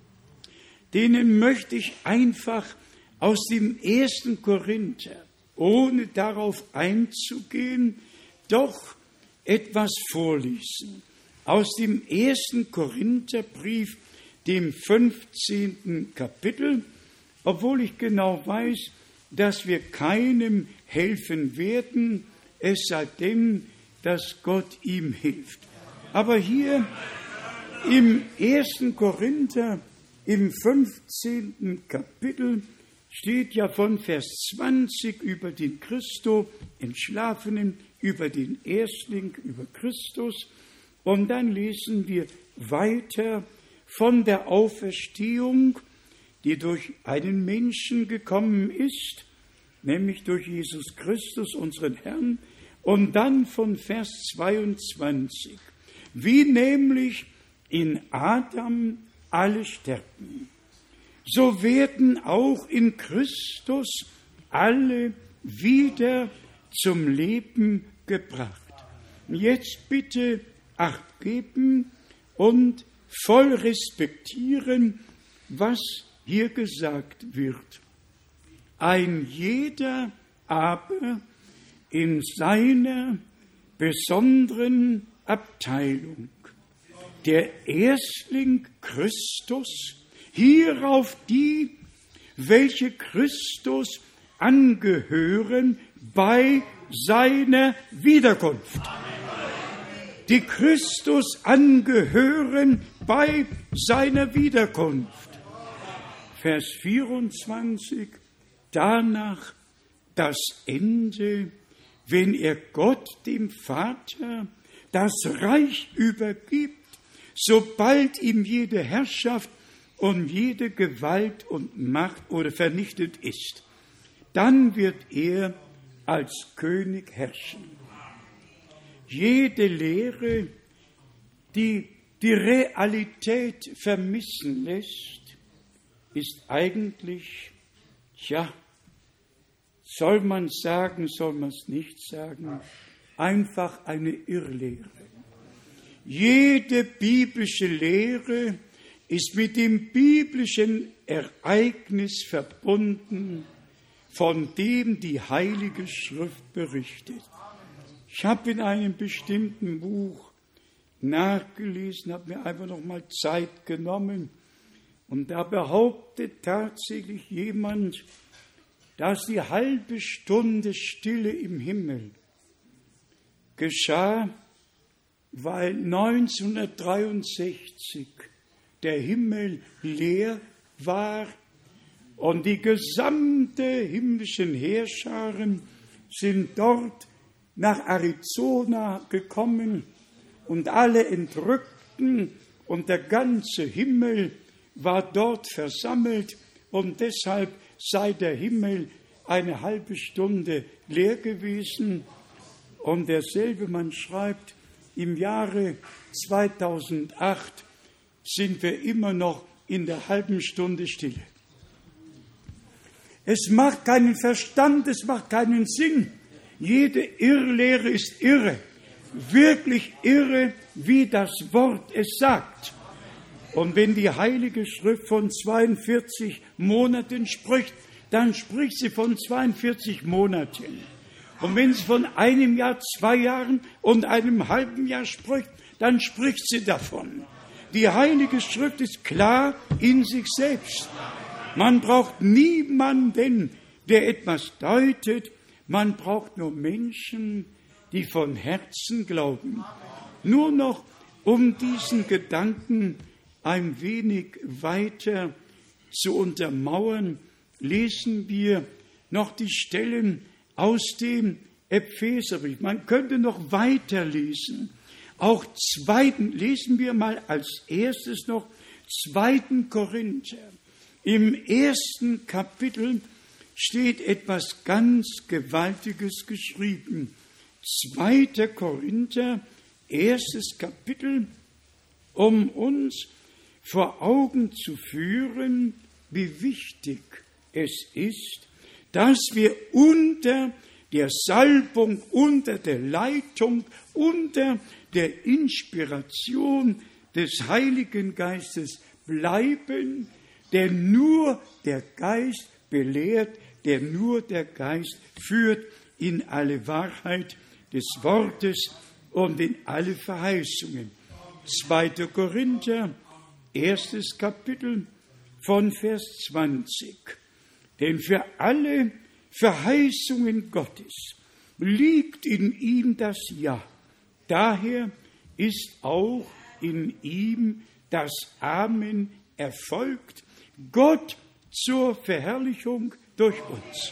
S1: denen möchte ich einfach aus dem ersten Korinther, ohne darauf einzugehen, doch etwas vorlesen. Aus dem ersten Korintherbrief, dem fünfzehnten Kapitel, obwohl ich genau weiß, dass wir keinem helfen werden, es sei denn, dass Gott ihm hilft. Aber hier im ersten Korinther, im fünfzehnten Kapitel, steht ja von Vers zwanzig über den Christo Entschlafenen, über den Erstling, über Christus. Und dann lesen wir weiter von der Auferstehung, die durch einen Menschen gekommen ist, nämlich durch Jesus Christus, unseren Herrn, und dann von Vers zweiundzwanzig. Wie nämlich in Adam alle sterben, so werden auch in Christus alle wieder zum Leben gebracht. Jetzt bitte Acht geben und voll respektieren, was hier gesagt wird. Ein jeder aber in seiner besonderen Abteilung. Der Erstling Christus, hierauf die, welche Christus angehören bei seiner Wiederkunft. Die Christus angehören bei seiner Wiederkunft. Vers vierundzwanzig, danach das Ende, wenn er Gott dem Vater das Reich übergibt, sobald ihm jede Herrschaft und jede Gewalt und Macht oder vernichtet ist, dann wird er als König herrschen. Jede Lehre, die die Realität vermissen lässt, ist eigentlich, ja, soll man sagen, soll man es nicht sagen, einfach eine Irrlehre. Jede biblische Lehre ist mit dem biblischen Ereignis verbunden, von dem die Heilige Schrift berichtet. Ich habe in einem bestimmten Buch nachgelesen, habe mir einfach noch mal Zeit genommen und da behauptet tatsächlich jemand, dass die halbe Stunde Stille im Himmel geschah, weil neunzehnhundertdreiundsechzig der Himmel leer war und die gesamte himmlischen Heerscharen sind dort nach Arizona gekommen und alle Entrückten und der ganze Himmel war dort versammelt und deshalb sei der Himmel eine halbe Stunde leer gewesen. Und derselbe Mann schreibt, im Jahre zweitausendacht sind wir immer noch in der halben Stunde Stille. Es macht keinen Verstand, es macht keinen Sinn. Jede Irrlehre ist irre. wirklich irre, wie das Wort es sagt. Und wenn die Heilige Schrift von zweiundvierzig Monaten spricht, dann spricht sie von zweiundvierzig Monaten. Und wenn sie von einem Jahr, zwei Jahren und einem halben Jahr spricht, dann spricht sie davon. Die Heilige Schrift ist klar in sich selbst. Man braucht niemanden, der etwas deutet. Man braucht nur Menschen, die von Herzen glauben. Nur noch, um diesen Gedanken ein wenig weiter zu untermauern, lesen wir noch die Stellen aus dem Epheserbrief. Man könnte noch weiter lesen. Auch zweiten, lesen wir mal als erstes noch zweiten Korinther. Im ersten Kapitel steht etwas ganz Gewaltiges geschrieben. zweiter Korinther, erstes Kapitel, um uns vor Augen zu führen, wie wichtig es ist, dass wir unter der Salbung, unter der Leitung, unter der Inspiration des Heiligen Geistes bleiben, der nur der Geist belehrt, der nur der Geist führt in alle Wahrheit des Wortes und in alle Verheißungen. zweiter Korinther, erstes Kapitel von Vers zwanzig. Denn für alle Verheißungen Gottes liegt in ihm das Ja. Daher ist auch in ihm das Amen erfolgt, Gott zur Verherrlichung durch uns.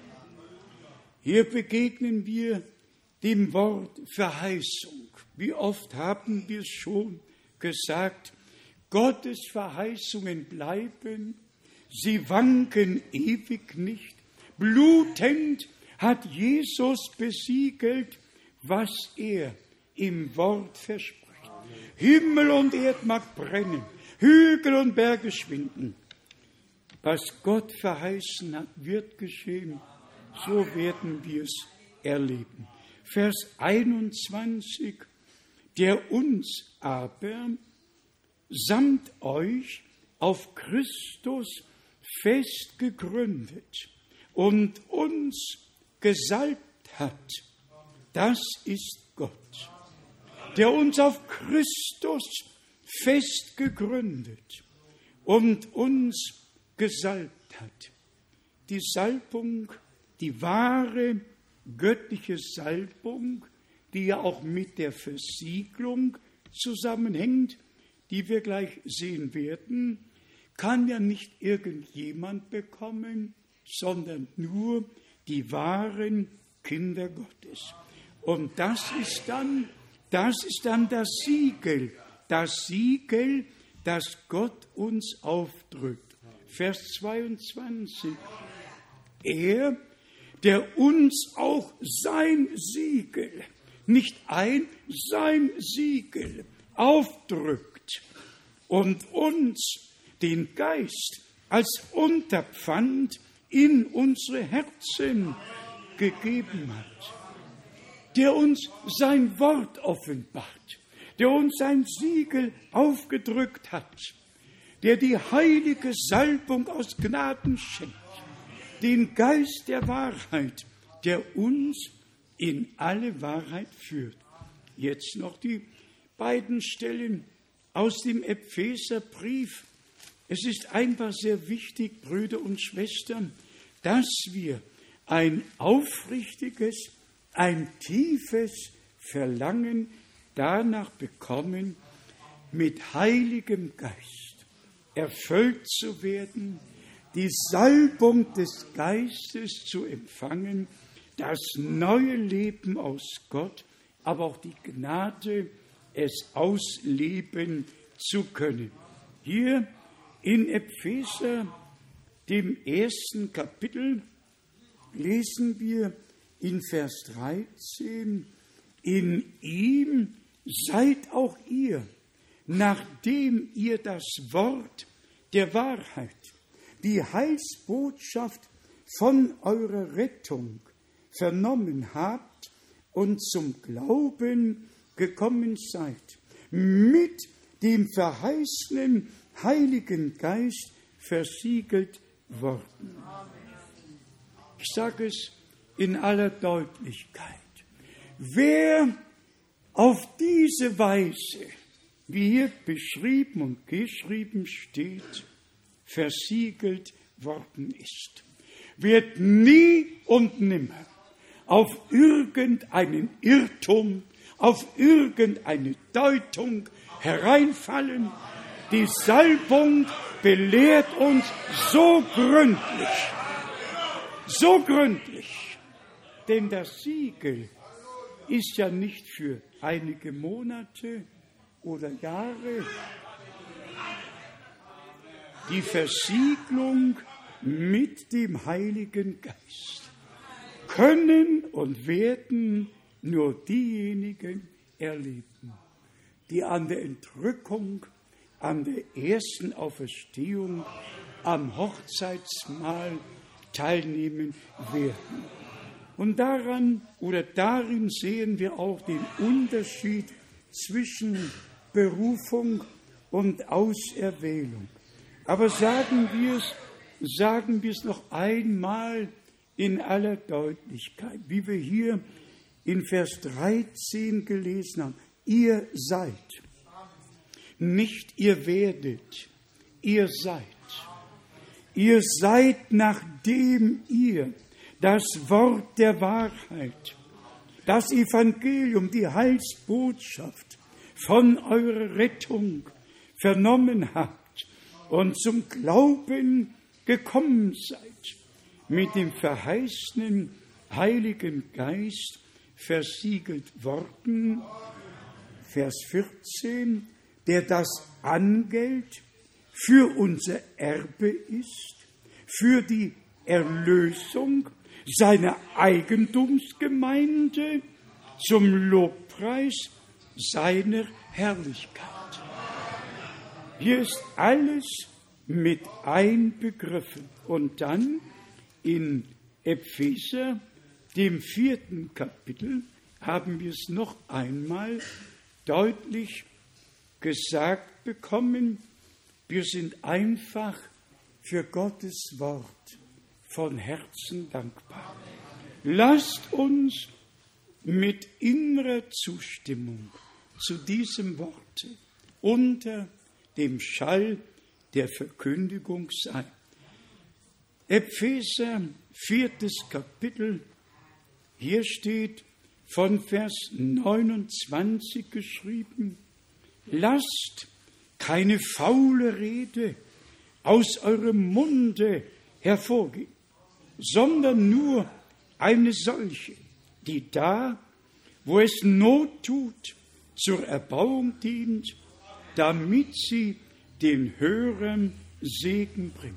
S1: Hier begegnen wir dem Wort Verheißung. Wie oft haben wir es schon gesagt, Gottes Verheißungen bleiben, sie wanken ewig nicht. Blutend hat Jesus besiegelt, was er im Wort verspricht. Himmel und Erd mag brennen, Hügel und Berge schwinden. Was Gott verheißen hat, wird geschehen. So werden wir es erleben. Vers einundzwanzig. Der uns aber samt euch auf Christus fest gegründet und uns gesalbt hat, das ist Gott, der uns auf Christus fest gegründet und uns gesalbt hat. Die Salbung, die wahre göttliche Salbung, die ja auch mit der Versiegelung zusammenhängt, die wir gleich sehen werden, kann ja nicht irgendjemand bekommen, sondern nur die wahren Kinder Gottes. Und das ist dann, das ist dann das Siegel, das Siegel, das Gott uns aufdrückt. Vers zweiundzwanzig. Er, der uns auch sein Siegel, nicht ein, sein Siegel aufdrückt und uns den Geist als Unterpfand in unsere Herzen gegeben hat, der uns sein Wort offenbart, der uns sein Siegel aufgedrückt hat, der die heilige Salbung aus Gnaden schenkt, den Geist der Wahrheit, der uns in alle Wahrheit führt. Jetzt noch die beiden Stellen aus dem Epheserbrief. Es ist einfach sehr wichtig, Brüder und Schwestern, dass wir ein aufrichtiges, ein tiefes Verlangen danach bekommen, mit Heiligem Geist erfüllt zu werden, die Salbung des Geistes zu empfangen, das neue Leben aus Gott, aber auch die Gnade, es ausleben zu können. Hier in Epheser, dem ersten Kapitel, lesen wir in Vers dreizehn, in ihm seid auch ihr, nachdem ihr das Wort der Wahrheit, die Heilsbotschaft von eurer Rettung vernommen habt, und zum Glauben gekommen seid, mit dem verheißenen Heiligen Geist versiegelt worden. Ich sage es in aller Deutlichkeit. Wer auf diese Weise, wie hier beschrieben und geschrieben steht, versiegelt worden ist, wird nie und nimmer auf irgendeinen Irrtum, auf irgendeine Deutung hereinfallen. Die Salbung belehrt uns so gründlich, so gründlich, denn das Siegel ist ja nicht für einige Monate oder Jahre. Die Versiegelung mit dem Heiligen Geist können und werden nur diejenigen erleben, die an der Entrückung, an der ersten Auferstehung, am Hochzeitsmahl teilnehmen werden. Und daran oder darin sehen wir auch den Unterschied zwischen Berufung und Auserwählung. Aber sagen wir es, sagen wir es noch einmal in aller Deutlichkeit, wie wir hier in Vers dreizehn gelesen haben. Ihr seid, nicht ihr werdet, ihr seid. Ihr seid, nachdem ihr das Wort der Wahrheit, das Evangelium, die Heilsbotschaft von eurer Rettung vernommen habt und zum Glauben gekommen seid, mit dem verheißenen Heiligen Geist versiegelt worden. Vers vierzehn, der das Angeld für unser Erbe ist, für die Erlösung seiner Eigentumsgemeinde zum Lobpreis seiner Herrlichkeit. Hier ist alles mit einbegriffen. Und dann in Epheser, dem vierten Kapitel, haben wir es noch einmal deutlich gesagt bekommen, wir sind einfach für Gottes Wort von Herzen dankbar. Lasst uns mit innerer Zustimmung zu diesem Worte unter dem Schall der Verkündigung sein. Epheser, viertes Kapitel, hier steht von Vers neunundzwanzig geschrieben, lasst keine faule Rede aus eurem Munde hervorgehen, sondern nur eine solche, die da, wo es Not tut, zur Erbauung dient, damit sie den Hörern Segen bringt.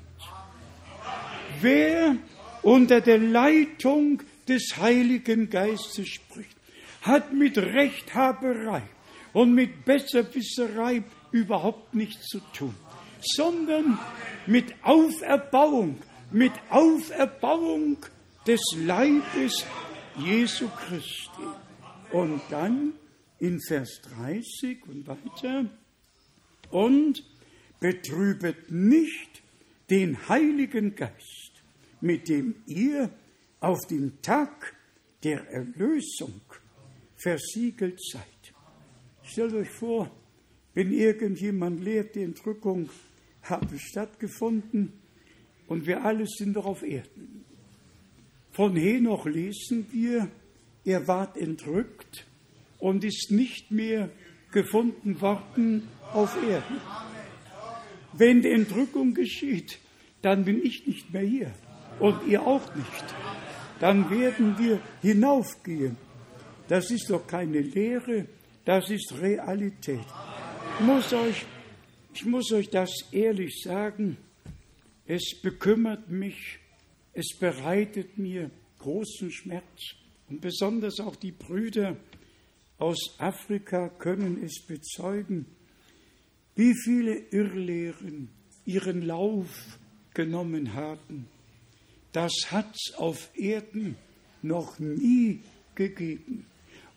S1: Wer unter der Leitung des Heiligen Geistes spricht, hat mit Rechthaberei und mit Besserwisserei überhaupt nichts zu tun, sondern mit Auferbauung, mit Auferbauung des Leibes Jesu Christi. Und dann in Vers dreißig und weiter, und betrübet nicht den Heiligen Geist, mit dem ihr auf den Tag der Erlösung versiegelt seid. Stellt euch vor, wenn irgendjemand lehrt, die Entrückung habe stattgefunden und wir alle sind doch auf Erden. Von Henoch lesen wir, er ward entrückt und ist nicht mehr gefunden worden auf Erden. Wenn die Entrückung geschieht, dann bin ich nicht mehr hier und ihr auch nicht. Dann werden wir hinaufgehen. Das ist doch keine Lehre, das ist Realität. Ich muss euch, ich muss euch das ehrlich sagen, es bekümmert mich, es bereitet mir großen Schmerz. Und besonders auch die Brüder aus Afrika können es bezeugen, wie viele Irrlehren ihren Lauf genommen haben. Das hat es auf Erden noch nie gegeben.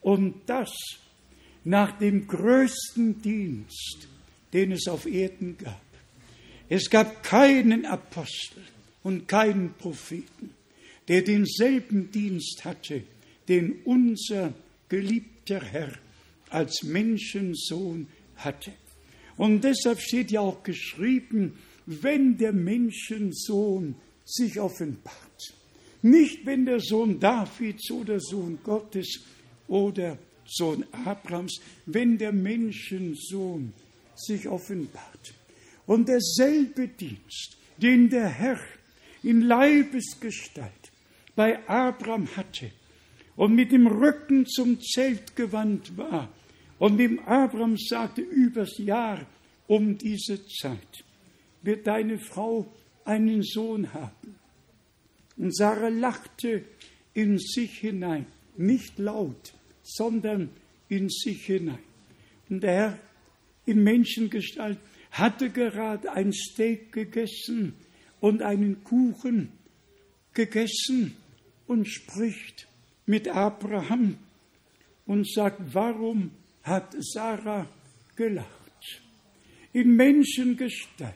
S1: Und das nach dem größten Dienst, den es auf Erden gab. Es gab keinen Apostel und keinen Propheten, der denselben Dienst hatte, den unser geliebter Herr als Menschensohn hatte. Und deshalb steht ja auch geschrieben, wenn der Menschensohn sich offenbart. Nicht, wenn der Sohn Davids oder Sohn Gottes oder Sohn Abrahams, wenn der Menschensohn sich offenbart. Und derselbe Dienst, den der Herr in Leibesgestalt bei Abraham hatte und mit dem Rücken zum Zelt gewandt war und dem Abraham sagte, übers Jahr um diese Zeit wird deine Frau einen Sohn haben. Und Sarah lachte in sich hinein, nicht laut, sondern in sich hinein. Und der Herr in Menschengestalt hatte gerade ein Steak gegessen und einen Kuchen gegessen und spricht mit Abraham und sagt, warum hat Sarah gelacht? In Menschengestalt,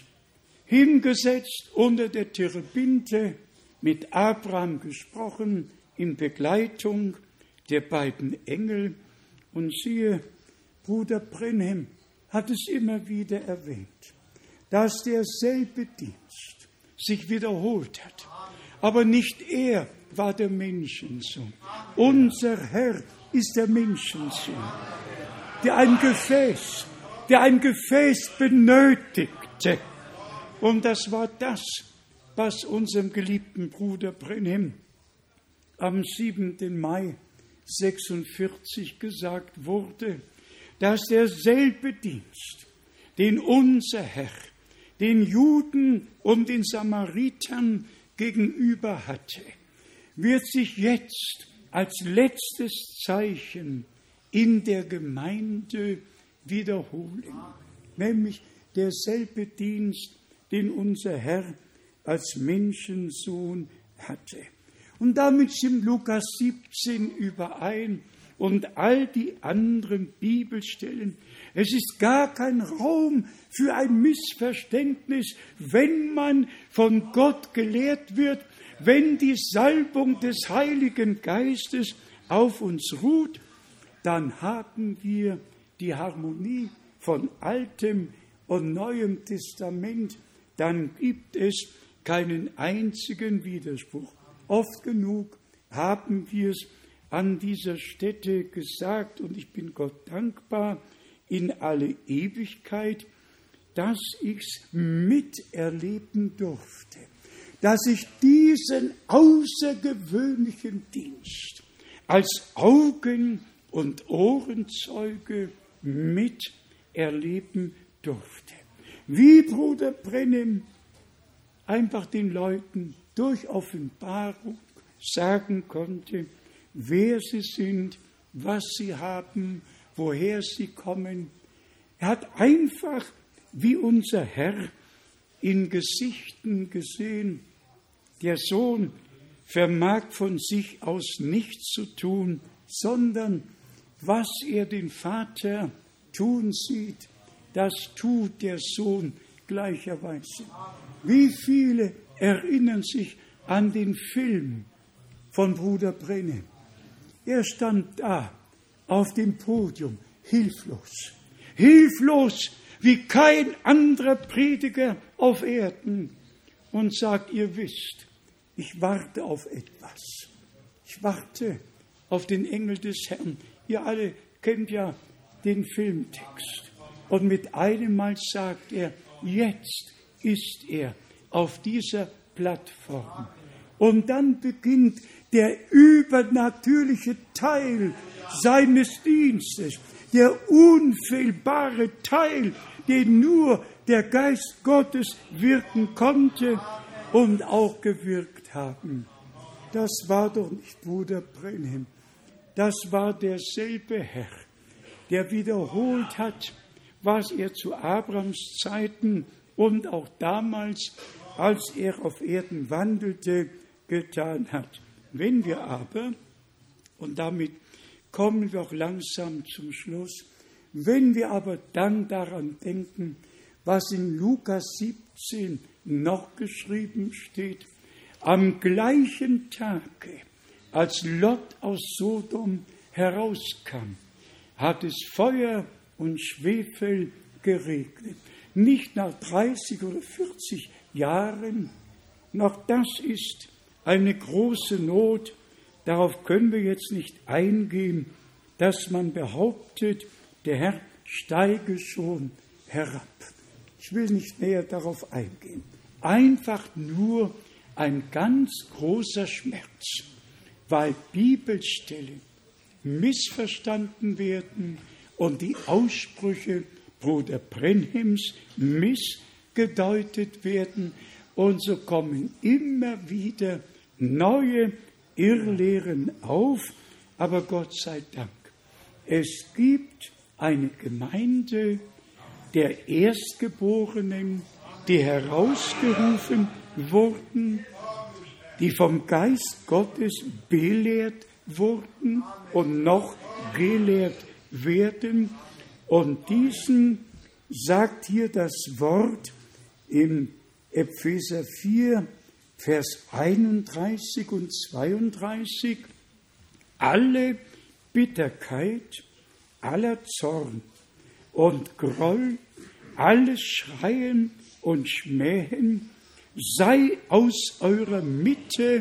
S1: hingesetzt unter der Terebinte, mit Abraham gesprochen, in Begleitung der beiden Engel. Und siehe, Bruder Brenhem hat es immer wieder erwähnt, dass derselbe Dienst sich wiederholt hat. Aber nicht er war der Menschensohn. Unser Herr ist der Menschensohn, der ein Gefäß, der ein Gefäß benötigte. Und das war das, was unserem geliebten Bruder Brenhem am siebenten Mai sechsundvierzig gesagt wurde, dass derselbe Dienst, den unser Herr den Juden und den Samaritern gegenüber hatte, wird sich jetzt als letztes Zeichen in der Gemeinde wiederholen. Nämlich derselbe Dienst, den unser Herr als Menschensohn hatte. Und damit stimmt Lukas siebzehn überein und all die anderen Bibelstellen. Es ist gar kein Raum für ein Missverständnis, wenn man von Gott gelehrt wird, wenn die Salbung des Heiligen Geistes auf uns ruht, dann haben wir die Harmonie von Altem und Neuem Testament, dann gibt es keinen einzigen Widerspruch. Oft genug haben wir es an dieser Stätte gesagt und ich bin Gott dankbar in alle Ewigkeit, dass ich es miterleben durfte, dass ich diesen außergewöhnlichen Dienst als Augen- und Ohrenzeuge miterleben durfte. Wie Bruder Brenhem einfach den Leuten durch Offenbarung sagen konnte, wer sie sind, was sie haben, woher sie kommen. Er hat einfach, wie unser Herr, in Gesichten gesehen, der Sohn vermag von sich aus nichts zu tun, sondern was er den Vater tun sieht, das tut der Sohn gleicherweise. Wie viele erinnern sich an den Film von Bruder Brenhem? Er stand da auf dem Podium, hilflos. Hilflos wie kein anderer Prediger auf Erden. Und sagt, ihr wisst, ich warte auf etwas. Ich warte auf den Engel des Herrn. Ihr alle kennt ja den Filmtext. Und mit einem Mal sagt er, jetzt ist er auf dieser Plattform. Und dann beginnt der übernatürliche Teil seines Dienstes, der unfehlbare Teil, den nur der Geist Gottes wirken konnte und auch gewirkt haben. Das war doch nicht Bruder Brenhem, das war derselbe Herr, der wiederholt hat, was er zu Abrahams Zeiten und auch damals, als er auf Erden wandelte, getan hat. Wenn wir aber, und damit kommen wir auch langsam zum Schluss. Wenn wir aber dann daran denken, was in Lukas siebzehn noch geschrieben steht, am gleichen Tage, als Lot aus Sodom herauskam, hat es Feuer und Schwefel geregnet. Nicht nach dreißig oder vierzig Jahren, noch das ist eine große Not. Darauf können wir jetzt nicht eingehen, dass man behauptet, der Herr steige schon herab. Ich will nicht näher darauf eingehen. Einfach nur ein ganz großer Schmerz, weil Bibelstellen missverstanden werden und die Aussprüche Bruder Brenhims missgedeutet werden. Und so kommen immer wieder neue Irrlehren auf. Aber Gott sei Dank, es gibt eine Gemeinde der Erstgeborenen, die herausgerufen wurden, die vom Geist Gottes belehrt wurden und noch gelehrt werden. Und diesen sagt hier das Wort in Epheser vier, Vers einunddreißig und zweiunddreißig, alle Bitterkeit, aller Zorn und Groll, alles Schreien und Schmähen sei aus eurer Mitte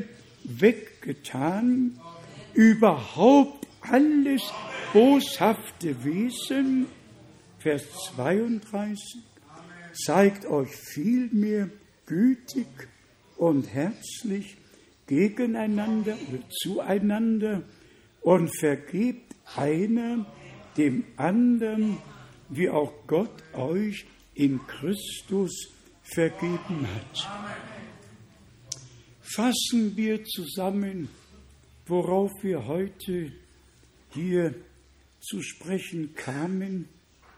S1: weggetan, überhaupt alles boshafte Wesen, Vers zweiunddreißig, zeigt euch vielmehr gütig und herzlich gegeneinander oder zueinander und vergebt einer dem anderen, wie auch Gott euch in Christus vergeben hat. Fassen wir zusammen, worauf wir heute hier zu sprechen kamen.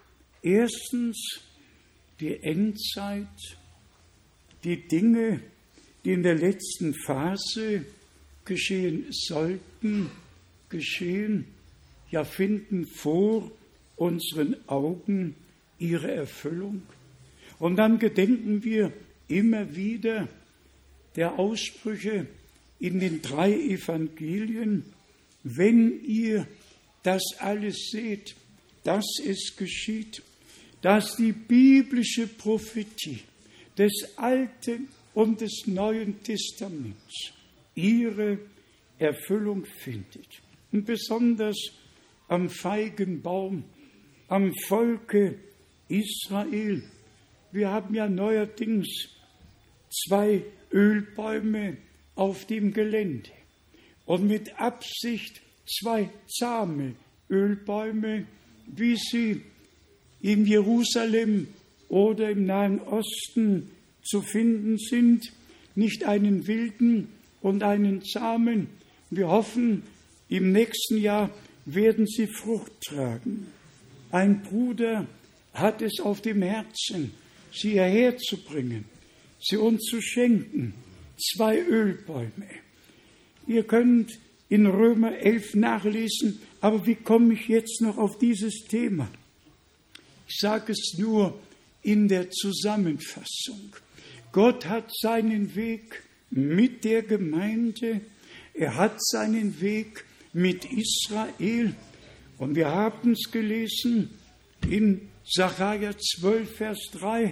S1: Erstens die Endzeit, die Dinge, die in der letzten Phase geschehen sollten, geschehen, ja finden vor unseren Augen ihre Erfüllung. Und dann gedenken wir immer wieder der Aussprüche in den drei Evangelien, wenn ihr das alles seht, dass es geschieht, dass die biblische Prophetie des Alten und des Neuen Testaments ihre Erfüllung findet. Und besonders am Feigenbaum, am Volke Israel. Wir haben ja neuerdings zwei Ölbäume auf dem Gelände und mit Absicht zwei zahme Ölbäume, wie sie in Jerusalem oder im Nahen Osten zu finden sind, nicht einen wilden und einen zahmen. Wir hoffen, im nächsten Jahr werden sie Frucht tragen. Ein Bruder hat es auf dem Herzen, sie hierher zu bringen, sie uns zu schenken. Zwei Ölbäume. Ihr könnt in Römer elf nachlesen, aber wie komme ich jetzt noch auf dieses Thema? Ich sage es nur in der Zusammenfassung. Gott hat seinen Weg mit der Gemeinde, er hat seinen Weg mit Israel. Und wir haben es gelesen in Sacharja zwölf, Vers drei.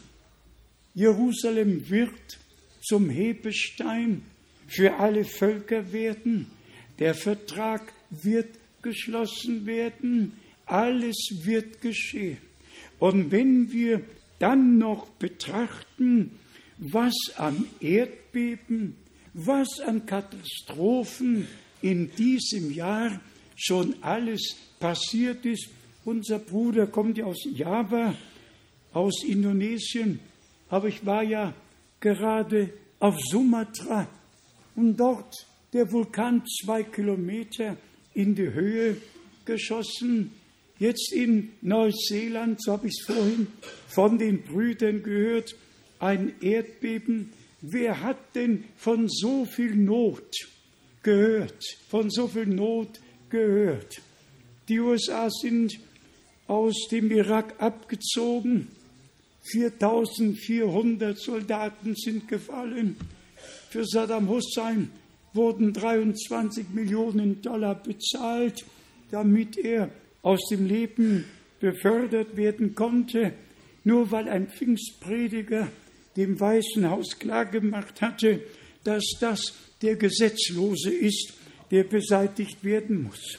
S1: Jerusalem wird zum Hebestein für alle Völker werden. Der Vertrag wird geschlossen werden. Alles wird geschehen. Und wenn wir dann noch betrachten, was an Erdbeben, was an Katastrophen in diesem Jahr schon alles passiert ist. Unser Bruder kommt ja aus Java, aus Indonesien, aber ich war ja gerade auf Sumatra und dort der Vulkan zwei Kilometer in die Höhe geschossen. Jetzt in Neuseeland, so habe ich es vorhin von den Brüdern gehört, ein Erdbeben. Wer hat denn von so viel Not gehört? Von so viel Not gehört? Die U S A sind aus dem Irak abgezogen. viertausendvierhundert Soldaten sind gefallen. Für Saddam Hussein wurden dreiundzwanzig Millionen Dollar bezahlt, damit er aus dem Leben befördert werden konnte, nur weil ein Pfingstprediger dem Weißen Haus klargemacht hatte, dass das der Gesetzlose ist, der beseitigt werden muss.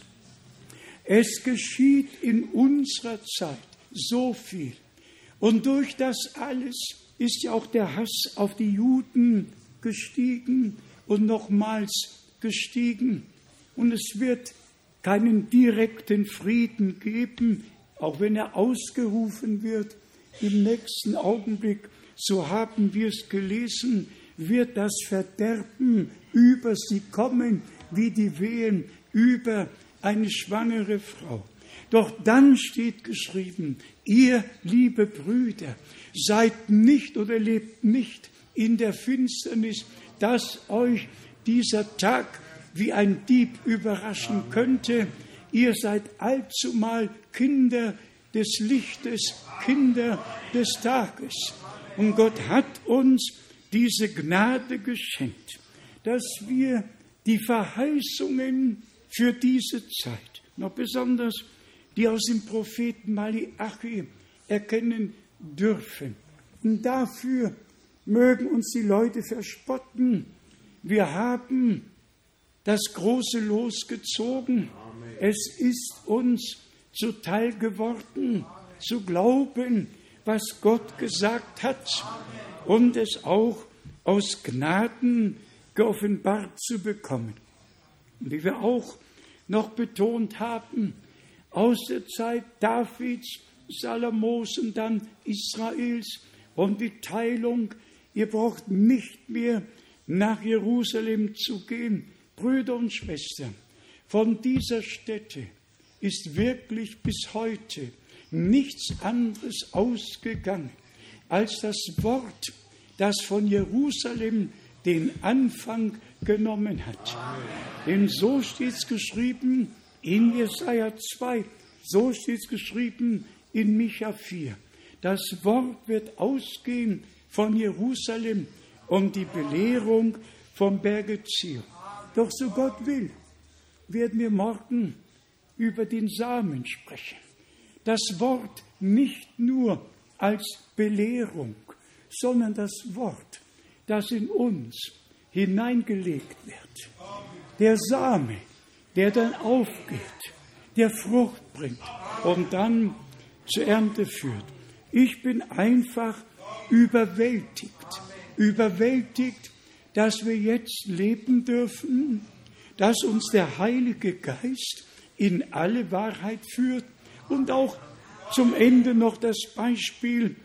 S1: Es geschieht in unserer Zeit so viel. Und durch das alles ist ja auch der Hass auf die Juden gestiegen und nochmals gestiegen. Und es wird keinen direkten Frieden geben, auch wenn er ausgerufen wird im nächsten Augenblick. So haben wir es gelesen, wird das Verderben über sie kommen, wie die Wehen über eine schwangere Frau. Doch dann steht geschrieben, ihr, liebe Brüder, seid nicht oder lebt nicht in der Finsternis, dass euch dieser Tag wie ein Dieb überraschen könnte. Ihr seid allzumal Kinder des Lichtes, Kinder des Tages. Und Gott hat uns diese Gnade geschenkt, dass wir die Verheißungen für diese Zeit, noch besonders die aus dem Propheten Malachi, erkennen dürfen. Und dafür mögen uns die Leute verspotten. Wir haben das große Los gezogen. Es ist uns zuteil geworden, zu glauben, was Gott gesagt hat und es auch aus Gnaden geoffenbart zu bekommen. Und wie wir auch noch betont haben, aus der Zeit Davids, Salomos und dann Israels und die Teilung, ihr braucht nicht mehr nach Jerusalem zu gehen. Brüder und Schwestern, von dieser Stätte ist wirklich bis heute nichts anderes ausgegangen als das Wort, das von Jerusalem den Anfang genommen hat. Amen. Denn so steht es geschrieben in Jesaja zwei, so steht es geschrieben in Micha vier. Das Wort wird ausgehen von Jerusalem und die Belehrung vom Berge Zion. Doch so Gott will, werden wir morgen über den Samen sprechen. Das Wort nicht nur als Belehrung, sondern das Wort, das in uns hineingelegt wird. Der Same, der dann aufgeht, der Frucht bringt und dann zur Ernte führt. Ich bin einfach überwältigt, überwältigt, dass wir jetzt leben dürfen, dass uns der Heilige Geist in alle Wahrheit führt und auch zum Ende noch das Beispiel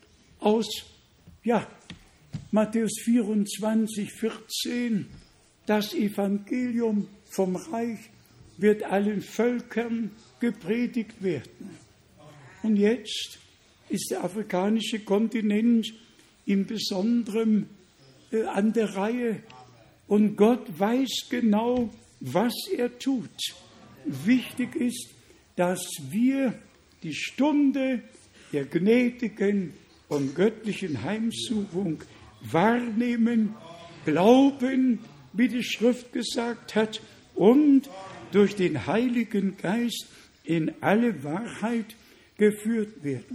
S1: aus ja, Matthäus vierundzwanzig, vierzehn. Das Evangelium vom Reich wird allen Völkern gepredigt werden. Und jetzt ist der afrikanische Kontinent im Besonderen äh, an der Reihe. Und Gott weiß genau, was er tut. Wichtig ist, dass wir die Stunde der gnädigen und göttlichen Heimsuchung wahrnehmen, glauben, wie die Schrift gesagt hat, und durch den Heiligen Geist in alle Wahrheit geführt werden.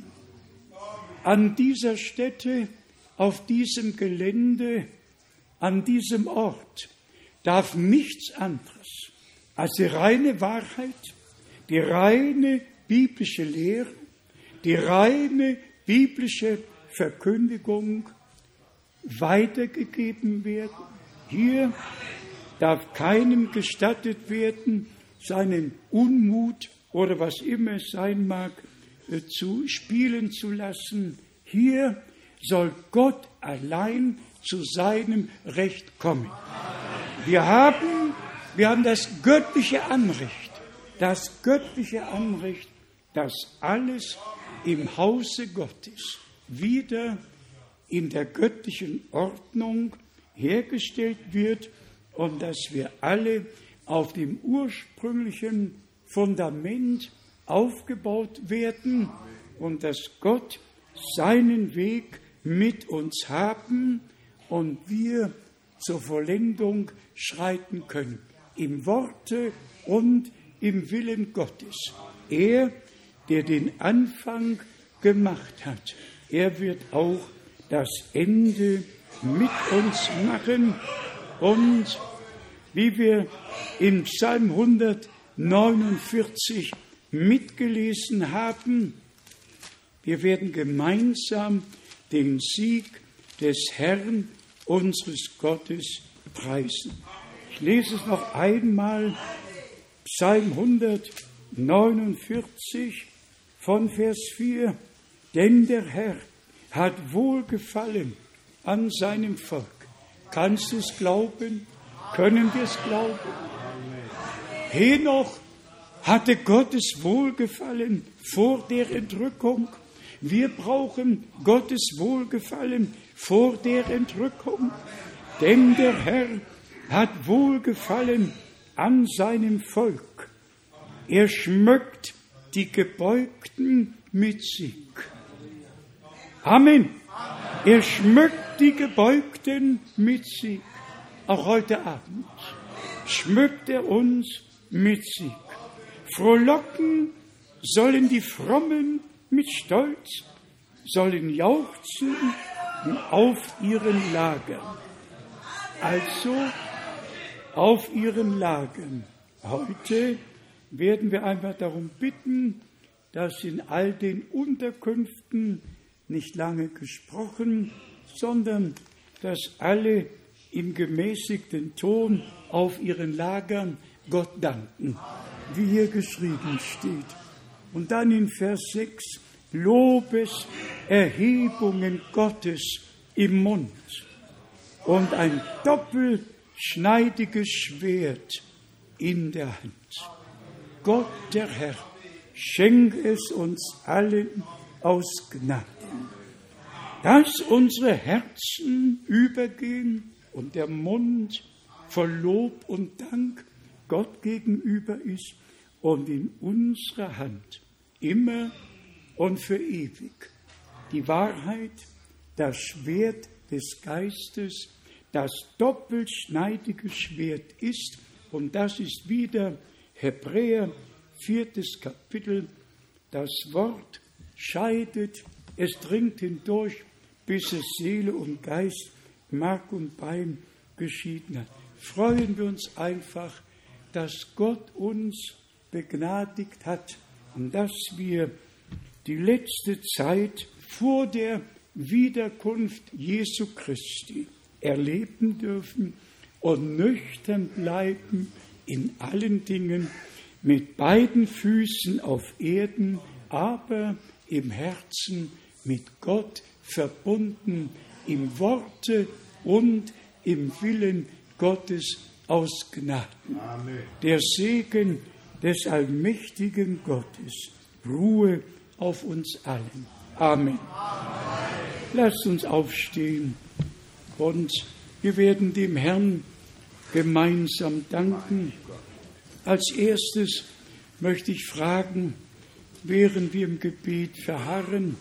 S1: An dieser Stätte, auf diesem Gelände, an diesem Ort darf nichts anderes als die reine Wahrheit, die reine biblische Lehre, die reine biblische Verkündigung weitergegeben werden. Hier darf keinem gestattet werden, seinen Unmut oder was immer es sein mag, zu spielen zu lassen. Hier soll Gott allein zu seinem Recht kommen. Wir haben, wir haben das göttliche Anrecht, das göttliche Anrecht, dass alles im Hause Gottes wieder in der göttlichen Ordnung hergestellt wird und dass wir alle auf dem ursprünglichen Fundament aufgebaut werden und dass Gott seinen Weg mit uns haben und wir zur Vollendung schreiten können. Im Worte und im Willen Gottes. Er, der den Anfang gemacht hat, er wird auch das Ende mit uns machen. Und wie wir in Psalm hundertneunundvierzig mitgelesen haben, wir werden gemeinsam den Sieg des Herrn, unseres Gottes, preisen. Ich lese es noch einmal, Psalm hundertneunundvierzig von Vers vier. Denn der Herr hat Wohlgefallen an seinem Volk. Kannst du es glauben? Können wir es glauben? Henoch hatte Gottes Wohlgefallen vor der Entrückung. Wir brauchen Gottes Wohlgefallen vor der Entrückung. Denn der Herr hat Wohlgefallen an seinem Volk. Er schmückt die Gebeugten mit Sieg. Amen. Er schmückt die Gebeugten mit Sieg. Auch heute Abend schmückt er uns mit Sieg. Frohlocken sollen die Frommen mit Stolz, sollen jauchzen auf ihren Lagern. Also auf ihren Lagern. Heute werden wir einfach darum bitten, dass in all den Unterkünften nicht lange gesprochen, sondern dass alle im gemäßigten Ton auf ihren Lagern Gott danken, wie hier geschrieben steht. Und dann in Vers sechs, Lobes, Erhebungen Gottes im Mund und ein doppelschneidiges Schwert in der Hand. Gott, der Herr, schenke es uns allen aus Gnaden, dass unsere Herzen übergehen und der Mund voll Lob und Dank Gott gegenüber ist und in unserer Hand immer und für ewig die Wahrheit, das Schwert des Geistes, das doppelschneidige Schwert ist, und das ist wieder Hebräer, viertes Kapitel, das Wort scheidet, es dringt hindurch, bis es Seele und Geist, Mark und Bein geschieden hat. Freuen wir uns einfach, dass Gott uns begnadigt hat und dass wir die letzte Zeit vor der Wiederkunft Jesu Christi erleben dürfen und nüchtern bleiben in allen Dingen, mit beiden Füßen auf Erden, aber im Herzen mit Gott verbunden, im Worte und im Willen Gottes aus Gnaden. Amen. Der Segen des allmächtigen Gottes ruhe auf uns allen. Amen. Amen. Lasst uns aufstehen und wir werden dem Herrn gemeinsam danken. Als erstes möchte ich fragen, während wir im Gebet verharren,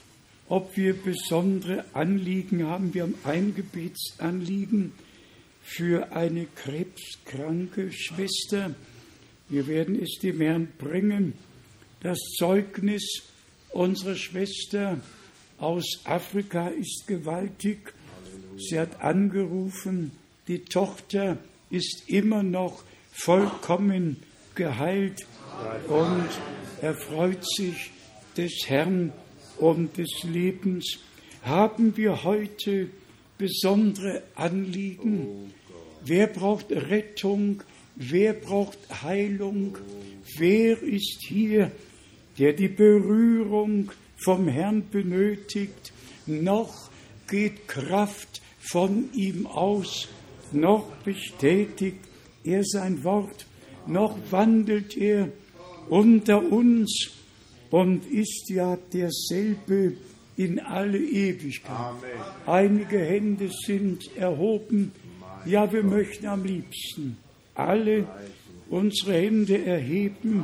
S1: ob wir besondere Anliegen haben. Wir haben ein Gebetsanliegen für eine krebskranke Schwester. Wir werden es dem Herrn bringen. Das Zeugnis unserer Schwester aus Afrika ist gewaltig. Sie hat angerufen, die Tochter ist immer noch vollkommen geheilt und erfreut sich des Herrn und des Lebens. Haben wir heute besondere Anliegen? Wer braucht Rettung? Wer braucht Heilung? Wer ist hier, der die Berührung vom Herrn benötigt? Noch geht Kraft von ihm aus, noch bestätigt er sein Wort, noch wandelt er unter uns und ist ja derselbe in alle Ewigkeit. Amen. Einige Hände sind erhoben. Ja, wir möchten am liebsten alle unsere Hände erheben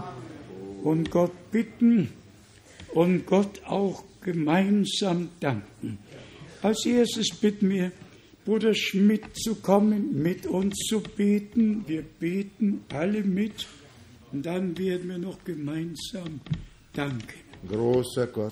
S1: und Gott bitten und Gott auch gemeinsam danken. Als erstes bitten wir Bruder Schmidt zu kommen, mit uns zu beten. Wir beten alle mit und dann werden wir noch gemeinsam danken.
S3: Großer Gott,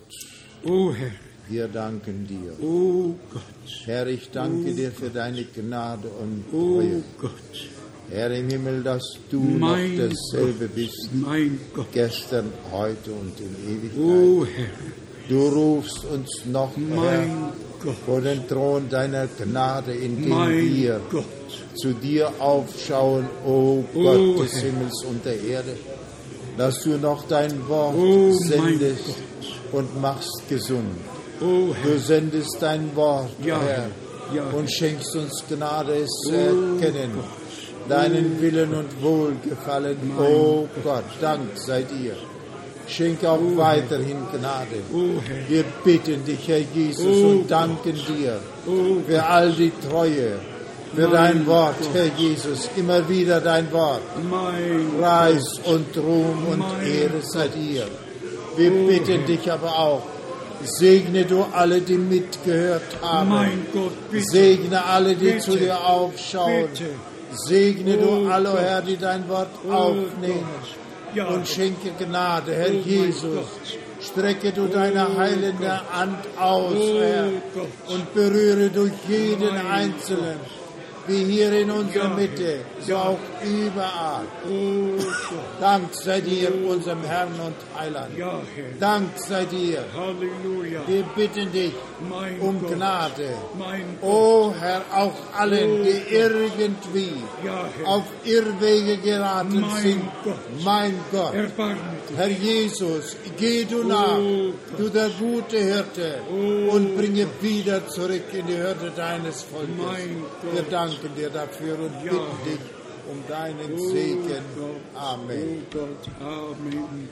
S1: O Herr,
S3: wir danken dir.
S1: O Gott,
S3: Herr, ich danke
S1: o
S3: dir für deine Gnade und
S1: O
S3: Treue.
S1: Gott,
S3: Herr im Himmel, dass du
S1: mein
S3: noch dasselbe
S1: Gott,
S3: bist,
S1: mein Gott,
S3: gestern, heute und in Ewigkeit.
S1: O Herr,
S3: Du rufst uns noch,
S1: mein
S3: Herr,
S1: Gott,
S3: vor den Thron deiner Gnade, indem
S1: mein
S3: wir
S1: Gott,
S3: zu dir aufschauen, o
S1: O
S3: Gott des
S1: Herr.
S3: Himmels und der Erde, dass du noch dein Wort
S1: O mein
S3: sendest
S1: Gott,
S3: und machst gesund.
S1: O
S3: Du
S1: Herr,
S3: sendest dein Wort,
S1: ja,
S3: Herr,
S1: ja,
S3: und schenkst uns Gnade, es zu
S1: O
S3: erkennen,
S1: Gott,
S3: deinen Willen und Wohlgefallen.
S1: Mein
S3: O Gott, Dank sei dir. Schenk auch
S1: O
S3: weiterhin Gnade.
S1: O Herr,
S3: Wir bitten dich, Herr Jesus,
S1: O
S3: und danken dir
S1: O
S3: für all die Treue, für
S1: Mein
S3: dein Wort,
S1: Gott.
S3: Herr Jesus, immer wieder dein Wort.
S1: mein
S3: Preis und Ruhm und
S1: Mein
S3: Ehre sei dir. Wir
S1: O
S3: bitten
S1: Herr.
S3: dich aber auch, segne du alle, die mitgehört haben.
S1: mein Gott, bitte,
S3: Segne alle, die
S1: Bitte.
S3: zu dir aufschauen.
S1: bitte,
S3: Segne du
S1: Oh
S3: alle,
S1: Gott.
S3: Herr, die dein Wort
S1: Oh
S3: aufnehmen.
S1: Gott. Ja,
S3: Und schenke Gnade, Herr
S1: Oh mein
S3: Jesus.
S1: Gott.
S3: Strecke du deine
S1: Oh
S3: heilende
S1: Gott.
S3: Hand aus,
S1: Oh
S3: Herr,
S1: Gott.
S3: und berühre durch jeden
S1: Mein
S3: Einzelnen, wie hier in unserer
S1: Ja,
S3: Mitte, so
S1: ja.
S3: auch überall.
S1: O Gott,
S3: Dank sei dir, unserem Herrn und Heiland.
S1: ja, Herr,
S3: Dank sei dir.
S1: Halleluja,
S3: Wir bitten dich
S1: mein
S3: um
S1: Gott,
S3: Gnade.
S1: mein Gott,
S3: O Herr, auch allen,
S1: Oh
S3: die irgendwie
S1: ja, Herr,
S3: auf Irrwege geraten
S1: Mein
S3: sind.
S1: Gott.
S3: Mein Gott.
S1: erbarme dich,
S3: Herr Jesus, geh du nach,
S1: Gott.
S3: du der gute Hirte,
S1: Oh
S3: und bringe wieder zurück in die Hürde deines Volkes.
S1: Mein Gott.
S3: Wir danken dir dafür und
S1: Ja.
S3: bitten dich um deinen
S1: Oh
S3: Segen.
S1: Gott,
S3: Amen.
S1: Oh Gott, Amen.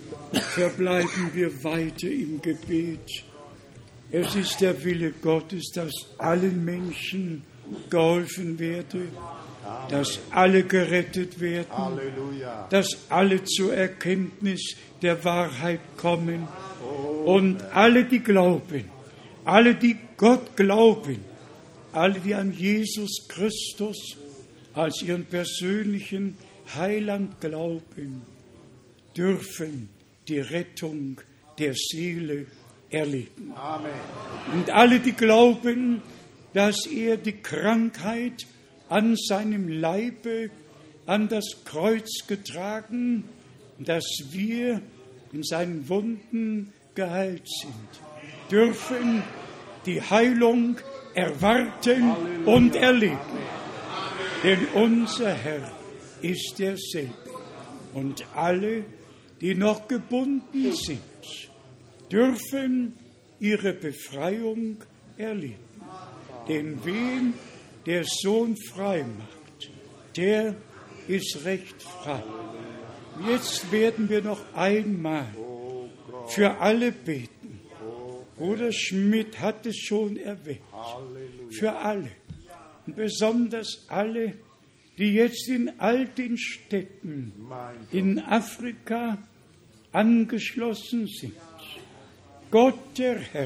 S1: Verbleiben wir weiter im Gebet. Es ist der Wille Gottes, dass allen Menschen geholfen werde, dass alle gerettet werden,
S3: Halleluja.
S1: dass alle zur Erkenntnis der Wahrheit kommen und alle, die glauben, alle, die Gott glauben, alle, die an Jesus Christus als ihren persönlichen Heiland glauben, dürfen die Rettung der Seele erleben.
S3: Amen.
S1: Und alle, die glauben, dass er die Krankheit an seinem Leibe an das Kreuz getragen, dass wir in seinen Wunden geheilt sind, dürfen die Heilung erwarten und erleben. Denn unser Herr ist derselbe. Und alle, die noch gebunden sind, dürfen ihre Befreiung erleben. Denn wen der Sohn frei macht, der ist recht frei. Jetzt werden wir noch einmal für alle beten. Bruder Schmidt hat es schon erwähnt. Für alle. Und besonders alle, die jetzt in all den Städten in Afrika angeschlossen sind. Gott der Herr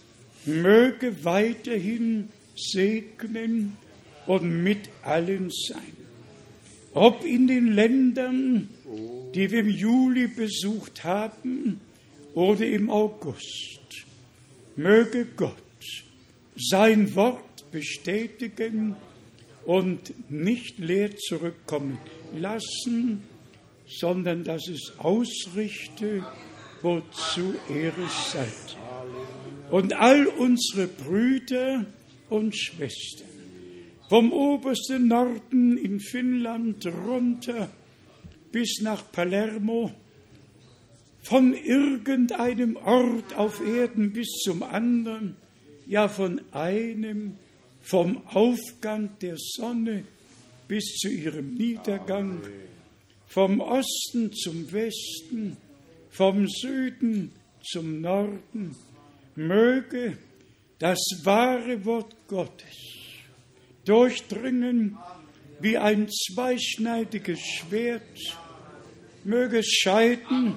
S1: möge weiterhin segnen und mit allen sein. Ob in den Ländern, die wir im Juli besucht haben, oder im August, möge Gott sein Wort bestätigen und nicht leer zurückkommen lassen, sondern dass es ausrichte, wozu er es sei. Und all unsere Brüder und Schwestern, vom obersten Norden in Finnland runter bis nach Palermo, von irgendeinem Ort auf Erden bis zum anderen, ja von einem, vom Aufgang der Sonne bis zu ihrem Niedergang, vom Osten zum Westen, vom Süden zum Norden, möge das wahre Wort Gottes durchdringen wie ein zweischneidiges Schwert, möge es scheiden,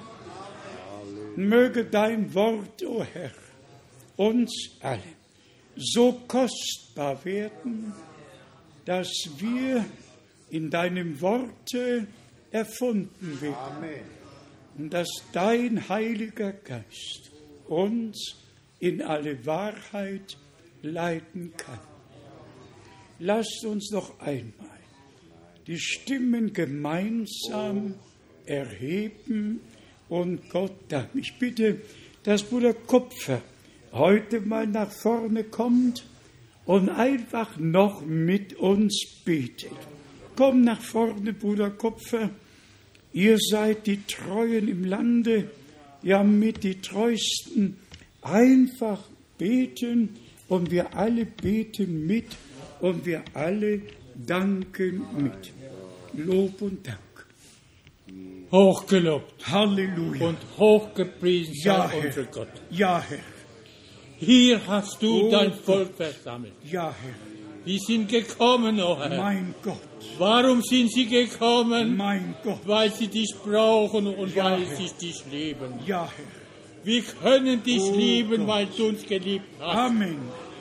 S1: möge dein Wort, o Herr, uns alle so kostbar werden, dass wir in deinem Worte erfunden werden. Amen. Und dass dein Heiliger Geist uns in alle Wahrheit leiten kann. Lasst uns noch einmal die Stimmen gemeinsam erheben und Gott danken. Ich bitte, dass Bruder Kupfer heute mal nach vorne kommt und einfach noch mit uns betet. Komm nach vorne, Bruder Kupfer. Ihr seid die Treuen im Lande, ja mit die Treuesten. Einfach beten und wir alle beten mit und wir alle danken mit. Lob und Dank.
S4: Hochgelobt.
S1: Halleluja.
S4: Und hochgepriesen sei
S1: Ja, Herr.
S4: unser Gott.
S1: Ja, Herr.
S4: Hier hast du
S1: Oh
S4: dein
S1: Gott.
S4: Volk versammelt.
S1: Ja, Herr.
S4: Die sind gekommen, o Herr.
S1: Mein Gott.
S4: Warum sind sie gekommen?
S1: Mein Gott.
S4: Weil sie dich brauchen und
S1: Ja,
S4: weil
S1: Herr.
S4: sie dich lieben.
S1: Ja, Herr.
S4: Wir können dich
S1: Oh
S4: lieben,
S1: Gott.
S4: weil du uns geliebt hast.
S1: Amen.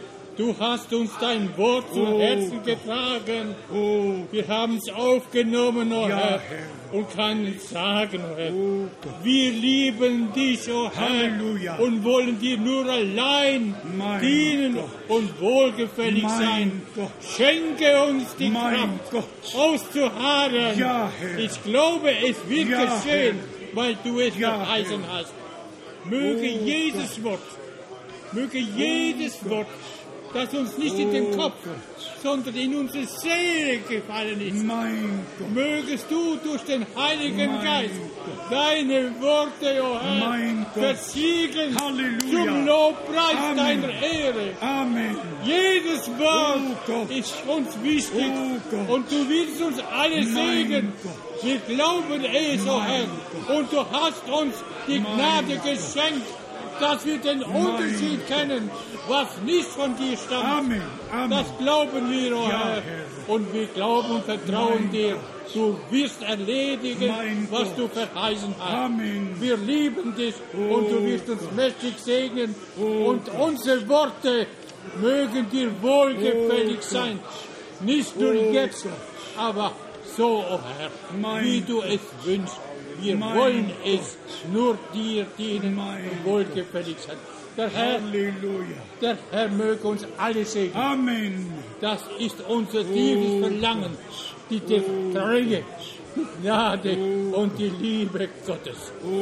S4: Du hast uns dein Wort zum
S1: Oh
S4: Herzen
S1: Gott.
S4: getragen.
S1: Oh,
S4: Wir haben es aufgenommen, o
S1: Ja,
S4: Herr,
S1: Herr.
S4: und können sagen, o Herr,
S1: oh Gott.
S4: wir lieben dich, o Herr,
S1: Halleluja.
S4: und wollen dir nur allein
S1: Mein
S4: dienen
S1: Gott.
S4: und wohlgefällig
S1: Mein
S4: sein.
S1: Gott.
S4: Schenke uns die
S1: Mein
S4: Kraft,
S1: Gott.
S4: auszuharren.
S1: Ja, Herr.
S4: Ich glaube, es wird
S1: Ja,
S4: geschehen, weil du es
S1: Ja,
S4: verheißen
S1: Herr.
S4: hast. Möge
S1: Oh
S4: jedes Wort, möge jedes Wort, das uns nicht in den
S1: Oh
S4: Kopf,
S1: Gott.
S4: sondern in unsere Seele gefallen ist,
S1: Mein Gott.
S4: mögest du durch den Heiligen
S1: Mein
S4: Geist
S1: Gott.
S4: deine Worte, o Herr,
S1: Mein Gott.
S4: versiegeln
S1: Halleluja.
S4: zum Lobpreis
S1: Amen.
S4: deiner Ehre.
S1: Amen.
S4: Jedes Wort
S1: Oh Gott.
S4: ist uns wichtig
S1: Oh Gott.
S4: und du willst uns alle
S1: Mein
S4: segnen.
S1: Gott.
S4: Wir glauben es, o
S1: Mein
S4: Herr, und du hast uns die
S1: Mein
S4: Gnade
S1: Gott.
S4: geschenkt, dass wir den Unterschied
S1: Gott.
S4: kennen, was nicht von dir stammt.
S1: Amen. Amen.
S4: Das glauben wir, o
S1: Ja,
S4: Herr.
S1: Herr.
S4: Und wir glauben und vertrauen
S1: Mein
S4: dir. Du wirst erledigen,
S1: Mein
S4: was
S1: Gott.
S4: du verheißen hast.
S1: Amen.
S4: Wir lieben dich
S1: Oh
S4: und du wirst uns
S1: Gott.
S4: mächtig segnen.
S1: Oh
S4: und unsere Worte mögen dir wohlgefällig
S1: Oh
S4: sein. Nicht nur
S1: Oh
S4: jetzt,
S1: Gott.
S4: aber so, o Herr,
S1: Mein
S4: wie du es wünschst. Wir
S1: Mein
S4: wollen
S1: Gott.
S4: es nur dir dienen
S1: Mein
S4: und wohlgefällig sein. Der Herr,
S1: Halleluja.
S4: der Herr möge uns alle segnen.
S1: Amen.
S4: Das ist unser tiefes Verlangen, die Treue, die Gnade und die Liebe Gottes.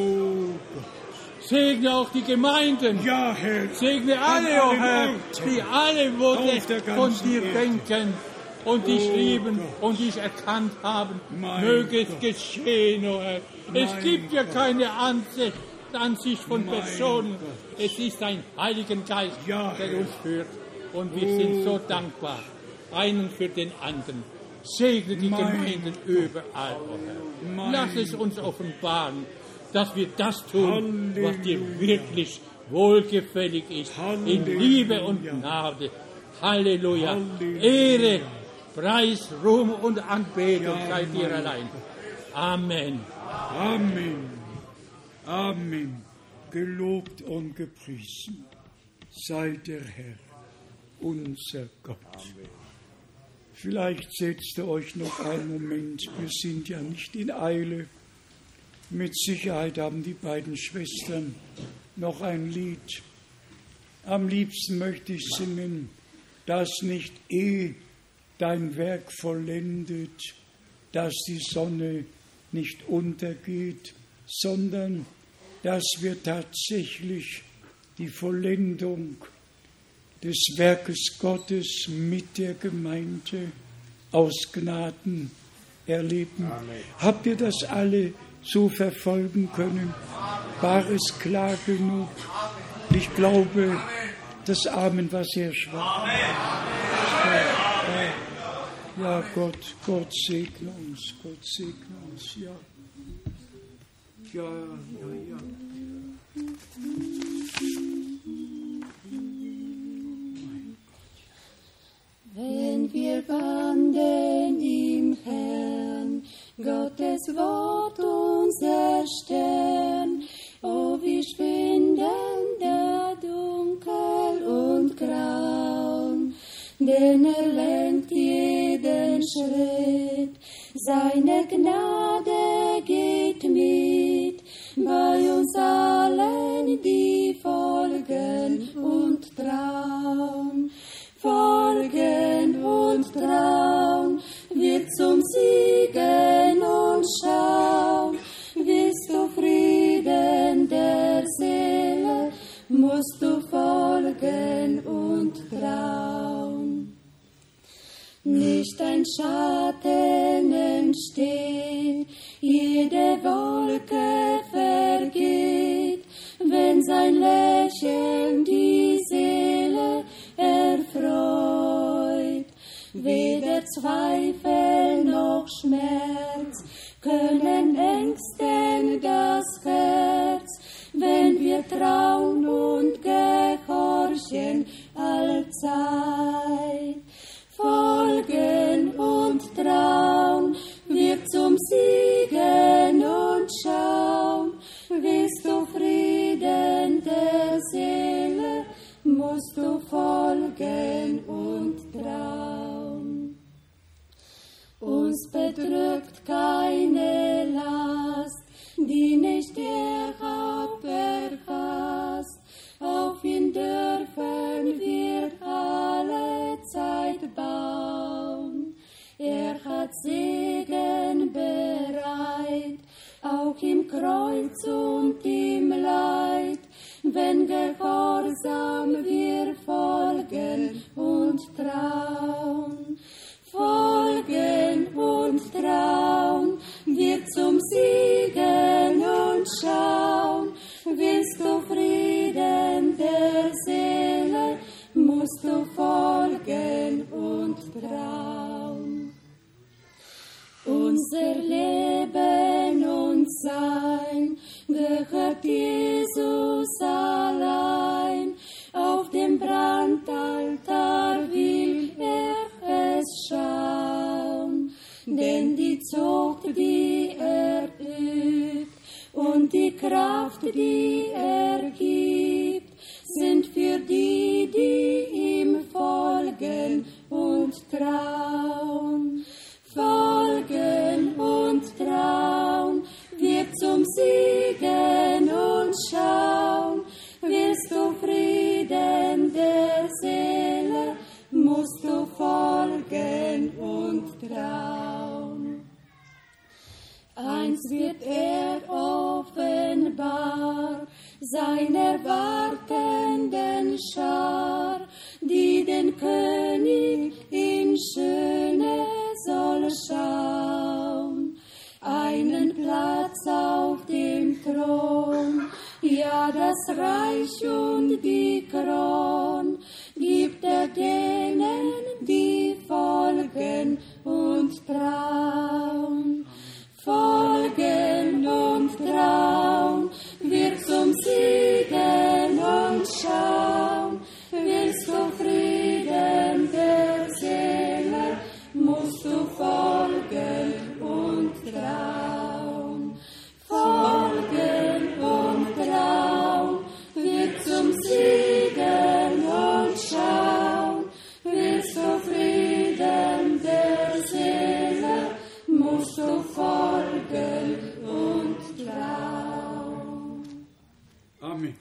S1: Oh Gott.
S4: Segne auch die Gemeinden.
S1: Ja, Herr.
S4: Segne
S1: An
S4: alle, o
S1: allen
S4: Herr,
S1: Orten.
S4: die alle
S1: Auf
S4: Worte
S1: der
S4: von
S1: ganzen
S4: dir
S1: Erde.
S4: denken und dich
S1: Oh
S4: lieben
S1: Gott.
S4: und dich erkannt haben.
S1: Mein
S4: Möge es
S1: Gott.
S4: geschehen, o Herr. Es
S1: Mein
S4: gibt ja
S1: Gott.
S4: keine Ansicht, Ansicht von
S1: Mein
S4: Personen.
S1: Gott.
S4: Es ist ein Heiligen Geist,
S1: Ja,
S4: der
S1: Herr.
S4: uns führt. Und wir
S1: Oh
S4: sind so
S1: Gott.
S4: dankbar, einen für den anderen. Segne die
S1: Mein
S4: Gemeinden überall, o Herr.
S1: Mein
S4: Lass es uns offenbaren, dass wir das tun, was dir
S1: Halleluja.
S4: wirklich wohlgefällig ist. In
S1: Halleluja.
S4: Liebe und Gnade. Halleluja.
S1: Halleluja.
S4: Ehre, Preis, Ruhm und Anbetung
S1: Ja,
S4: sei dir
S1: mein
S4: allein. Amen.
S1: Amen. Amen. Gelobt und gepriesen sei der Herr, unser Gott. Vielleicht setzt ihr euch noch einen Moment. Wir sind ja nicht in Eile. Mit Sicherheit haben die beiden Schwestern noch ein Lied. Am liebsten möchte ich singen, dass nicht eh dein Werk vollendet, dass die Sonne nicht untergeht, sondern dass wir tatsächlich die Vollendung des Werkes Gottes mit der Gemeinde aus Gnaden erleben.
S3: Amen.
S1: Habt ihr das alle so verfolgen können? War es klar genug? Ich glaube, das Amen war sehr schwach. Ja, ja, Gott, Gott segne uns, Gott segne uns, ja. Ja, ja, ja.
S5: Wenn wir Wir wandeln im Herrn, Gottes Wort unser Stern. Oh, wie schwindend der Dunkel und Grauen, denn er lenkt jeden Schritt. Seine Gnade geht mit bei uns allen, die folgen und trauen. Folgen und trauen, wird zum Siegen und schauen. Willst du Frieden der Seele, musst du folgen und trauen. Nicht ein Schatten entsteht, jede Wolke vergeht, wenn sein Lächeln die Seele erfreut. Weder Zweifel noch Schmerz können ängsten das Herz, wenn wir trauen und gehorchen allzeit. Folgen und trauen, wird zum Siegen und schauen. Willst du Frieden der Seele, musst du folgen und trauen. Uns bedrückt keine Last, die nicht der Haupt erfasst. Auf ihn dürfen wir alle Zeit bauen. Er hat Segen bereit, auch im Kreuz und im Leid, wenn gehorsam wir folgen und trauen. Folgen und trauen, wird zum Siegen und schauen. Willst du Frieden der Seele, musst du folgen und trauen. Unser Leben und Sein gehört Jesus allein. Auf dem Brandaltar will er es schauen, denn die Zucht, die er übt, und die Kraft, die er gibt, sind für die, die ihm folgen und trauen. Folgen und trauen, wird zum Siegen und schauen. Willst du Frieden der Seele, musst du folgen und trauen. Einst wird er offenbar seiner wartenden Schar, die den König in Schöne soll schauen. Einen Platz auf dem Thron, ja das Reich und die Kron, gibt er denen, die folgen und trauen. Folgen und trauen, wird zum Siegen und schauen. Willst du Frieden der Seele, musst du folgen und trauen. Folgen und trauen, wird zum Siegen und schauen. Willst du Frieden der Seele, musst du folgen und trauen.
S1: Amen.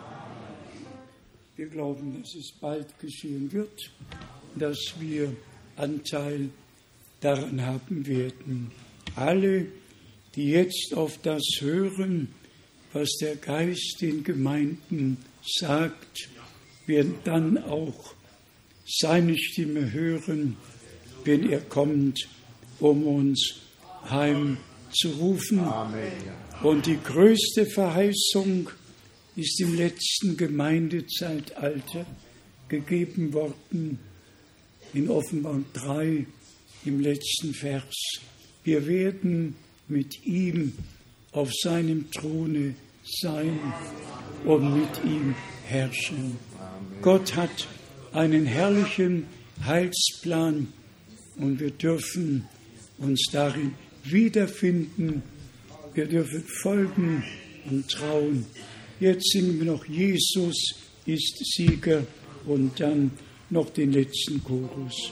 S1: Wir glauben, dass es bald geschehen wird, dass wir Anteil daran haben werden. Alle, die jetzt auf das hören, was der Geist den Gemeinden sagt, werden dann auch seine Stimme hören, wenn er kommt, um uns heimzurufen. Amen. Und die größte Verheißung ist im letzten Gemeindezeitalter gegeben worden, in Offenbarung drei, im letzten Vers. Wir werden mit ihm auf seinem Throne sein und mit ihm herrschen. Gott hat einen herrlichen Heilsplan und wir dürfen uns darin wiederfinden. Wir dürfen folgen und trauen. Jetzt singen wir noch Jesus ist Sieger und dann noch den letzten Chorus.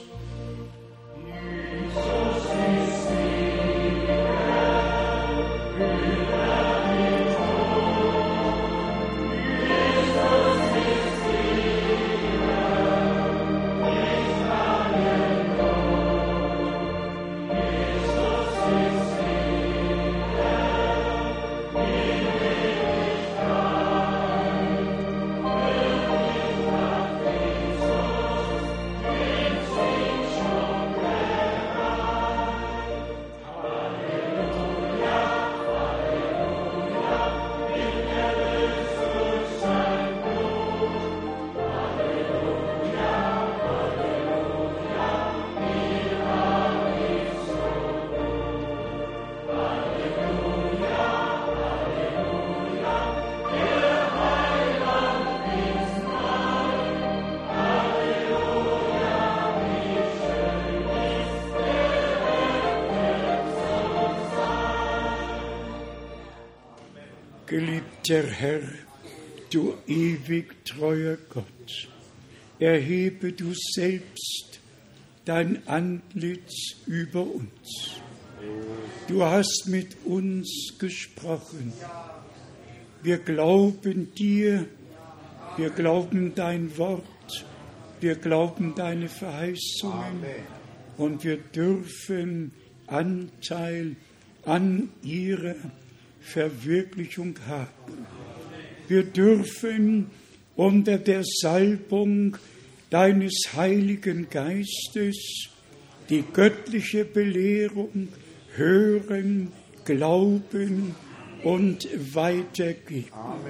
S1: Geliebter Herr, du ewig treuer Gott, erhebe du selbst dein Antlitz über uns. Du hast mit uns gesprochen. Wir glauben dir, wir glauben dein Wort, wir glauben deine Verheißungen und wir dürfen Anteil an ihrer Verwirklichung haben. Wir dürfen unter der Salbung deines Heiligen Geistes die göttliche Belehrung hören, glauben und weitergeben.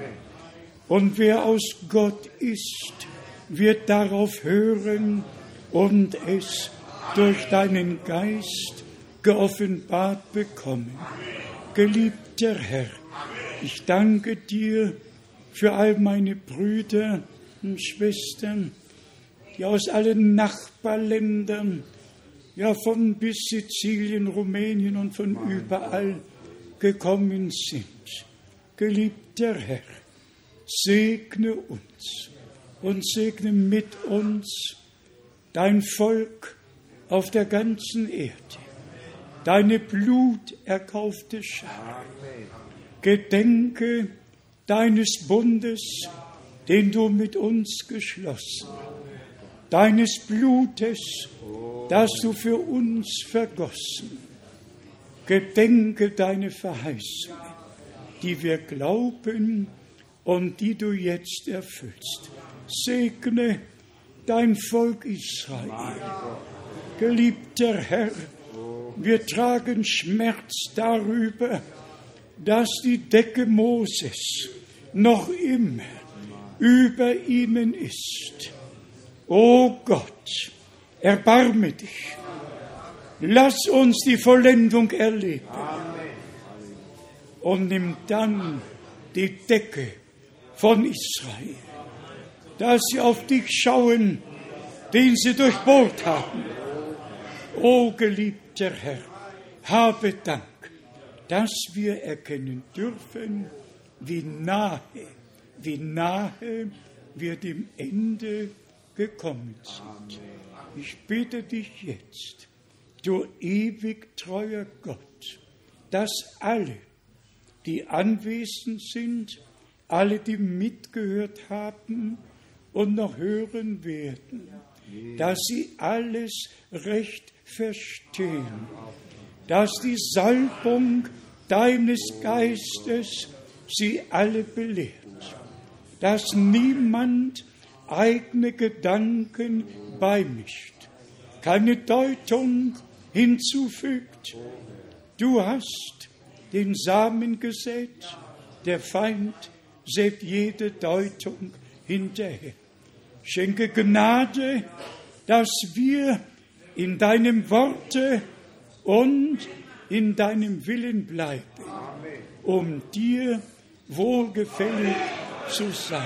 S1: Und wer aus Gott ist, wird darauf hören und es durch deinen Geist geoffenbart bekommen. Geliebter Herr, ich danke dir für all meine Brüder und Schwestern, die aus allen Nachbarländern, ja von bis Sizilien, Rumänien und von überall gekommen sind. Geliebter Herr, segne uns und segne mit uns dein Volk auf der ganzen Erde. Deine bluterkaufte Schar. Gedenke deines Bundes, den du mit uns geschlossen, deines Blutes, das du für uns vergossen. Gedenke deine Verheißungen, die wir glauben und die du jetzt erfüllst. Segne dein Volk Israel. Geliebter Herr, wir tragen Schmerz darüber, dass die Decke Moses noch immer über ihnen ist. O Gott, erbarme dich. Lass uns die Vollendung erleben. Und nimm dann die Decke von Israel, dass sie auf dich schauen, den sie durchbohrt haben. O geliebter Herr, habe Dank, dass wir erkennen dürfen, wie nahe, wie nahe wir dem Ende gekommen sind. Ich bitte dich jetzt, du ewig treuer Gott, dass alle, die anwesend sind, alle, die mitgehört haben und noch hören werden, dass sie alles recht verstehen, dass die Salbung deines Geistes sie alle belehrt, dass niemand eigene Gedanken beimischt, keine Deutung hinzufügt. Du hast den Samen gesät, der Feind sät jede Deutung hinterher. Schenke Gnade, dass wir in deinem Worte und in deinem Willen bleiben, um dir wohlgefällig zu sein.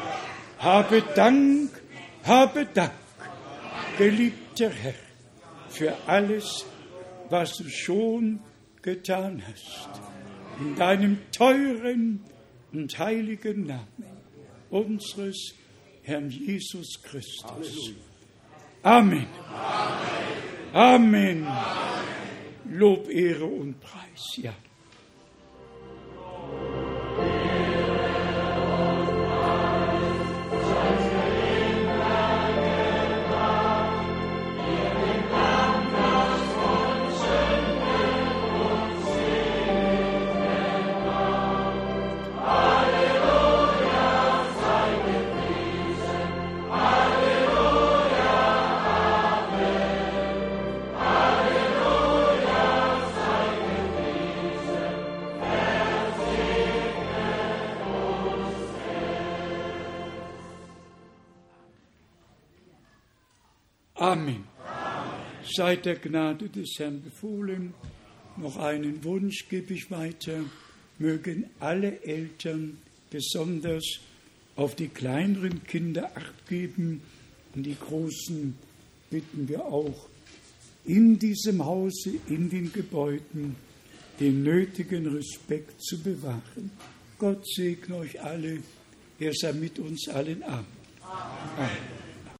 S1: Habe Dank, habe Dank, geliebter Herr, für alles, was du schon getan hast. In deinem teuren und heiligen Namen unseres Herrn Jesus Christus. Amen. Amen. Amen. Lob, Ehre und Preis. Ja. Amen. Seid der Gnade des Herrn befohlen. Noch einen Wunsch gebe ich weiter. Mögen alle Eltern besonders auf die kleineren Kinder Acht geben. Und die Großen bitten wir auch, in diesem Hause, in den Gebäuden, den nötigen Respekt zu bewahren. Gott segne euch alle. Er sei mit uns allen. Amen. Amen.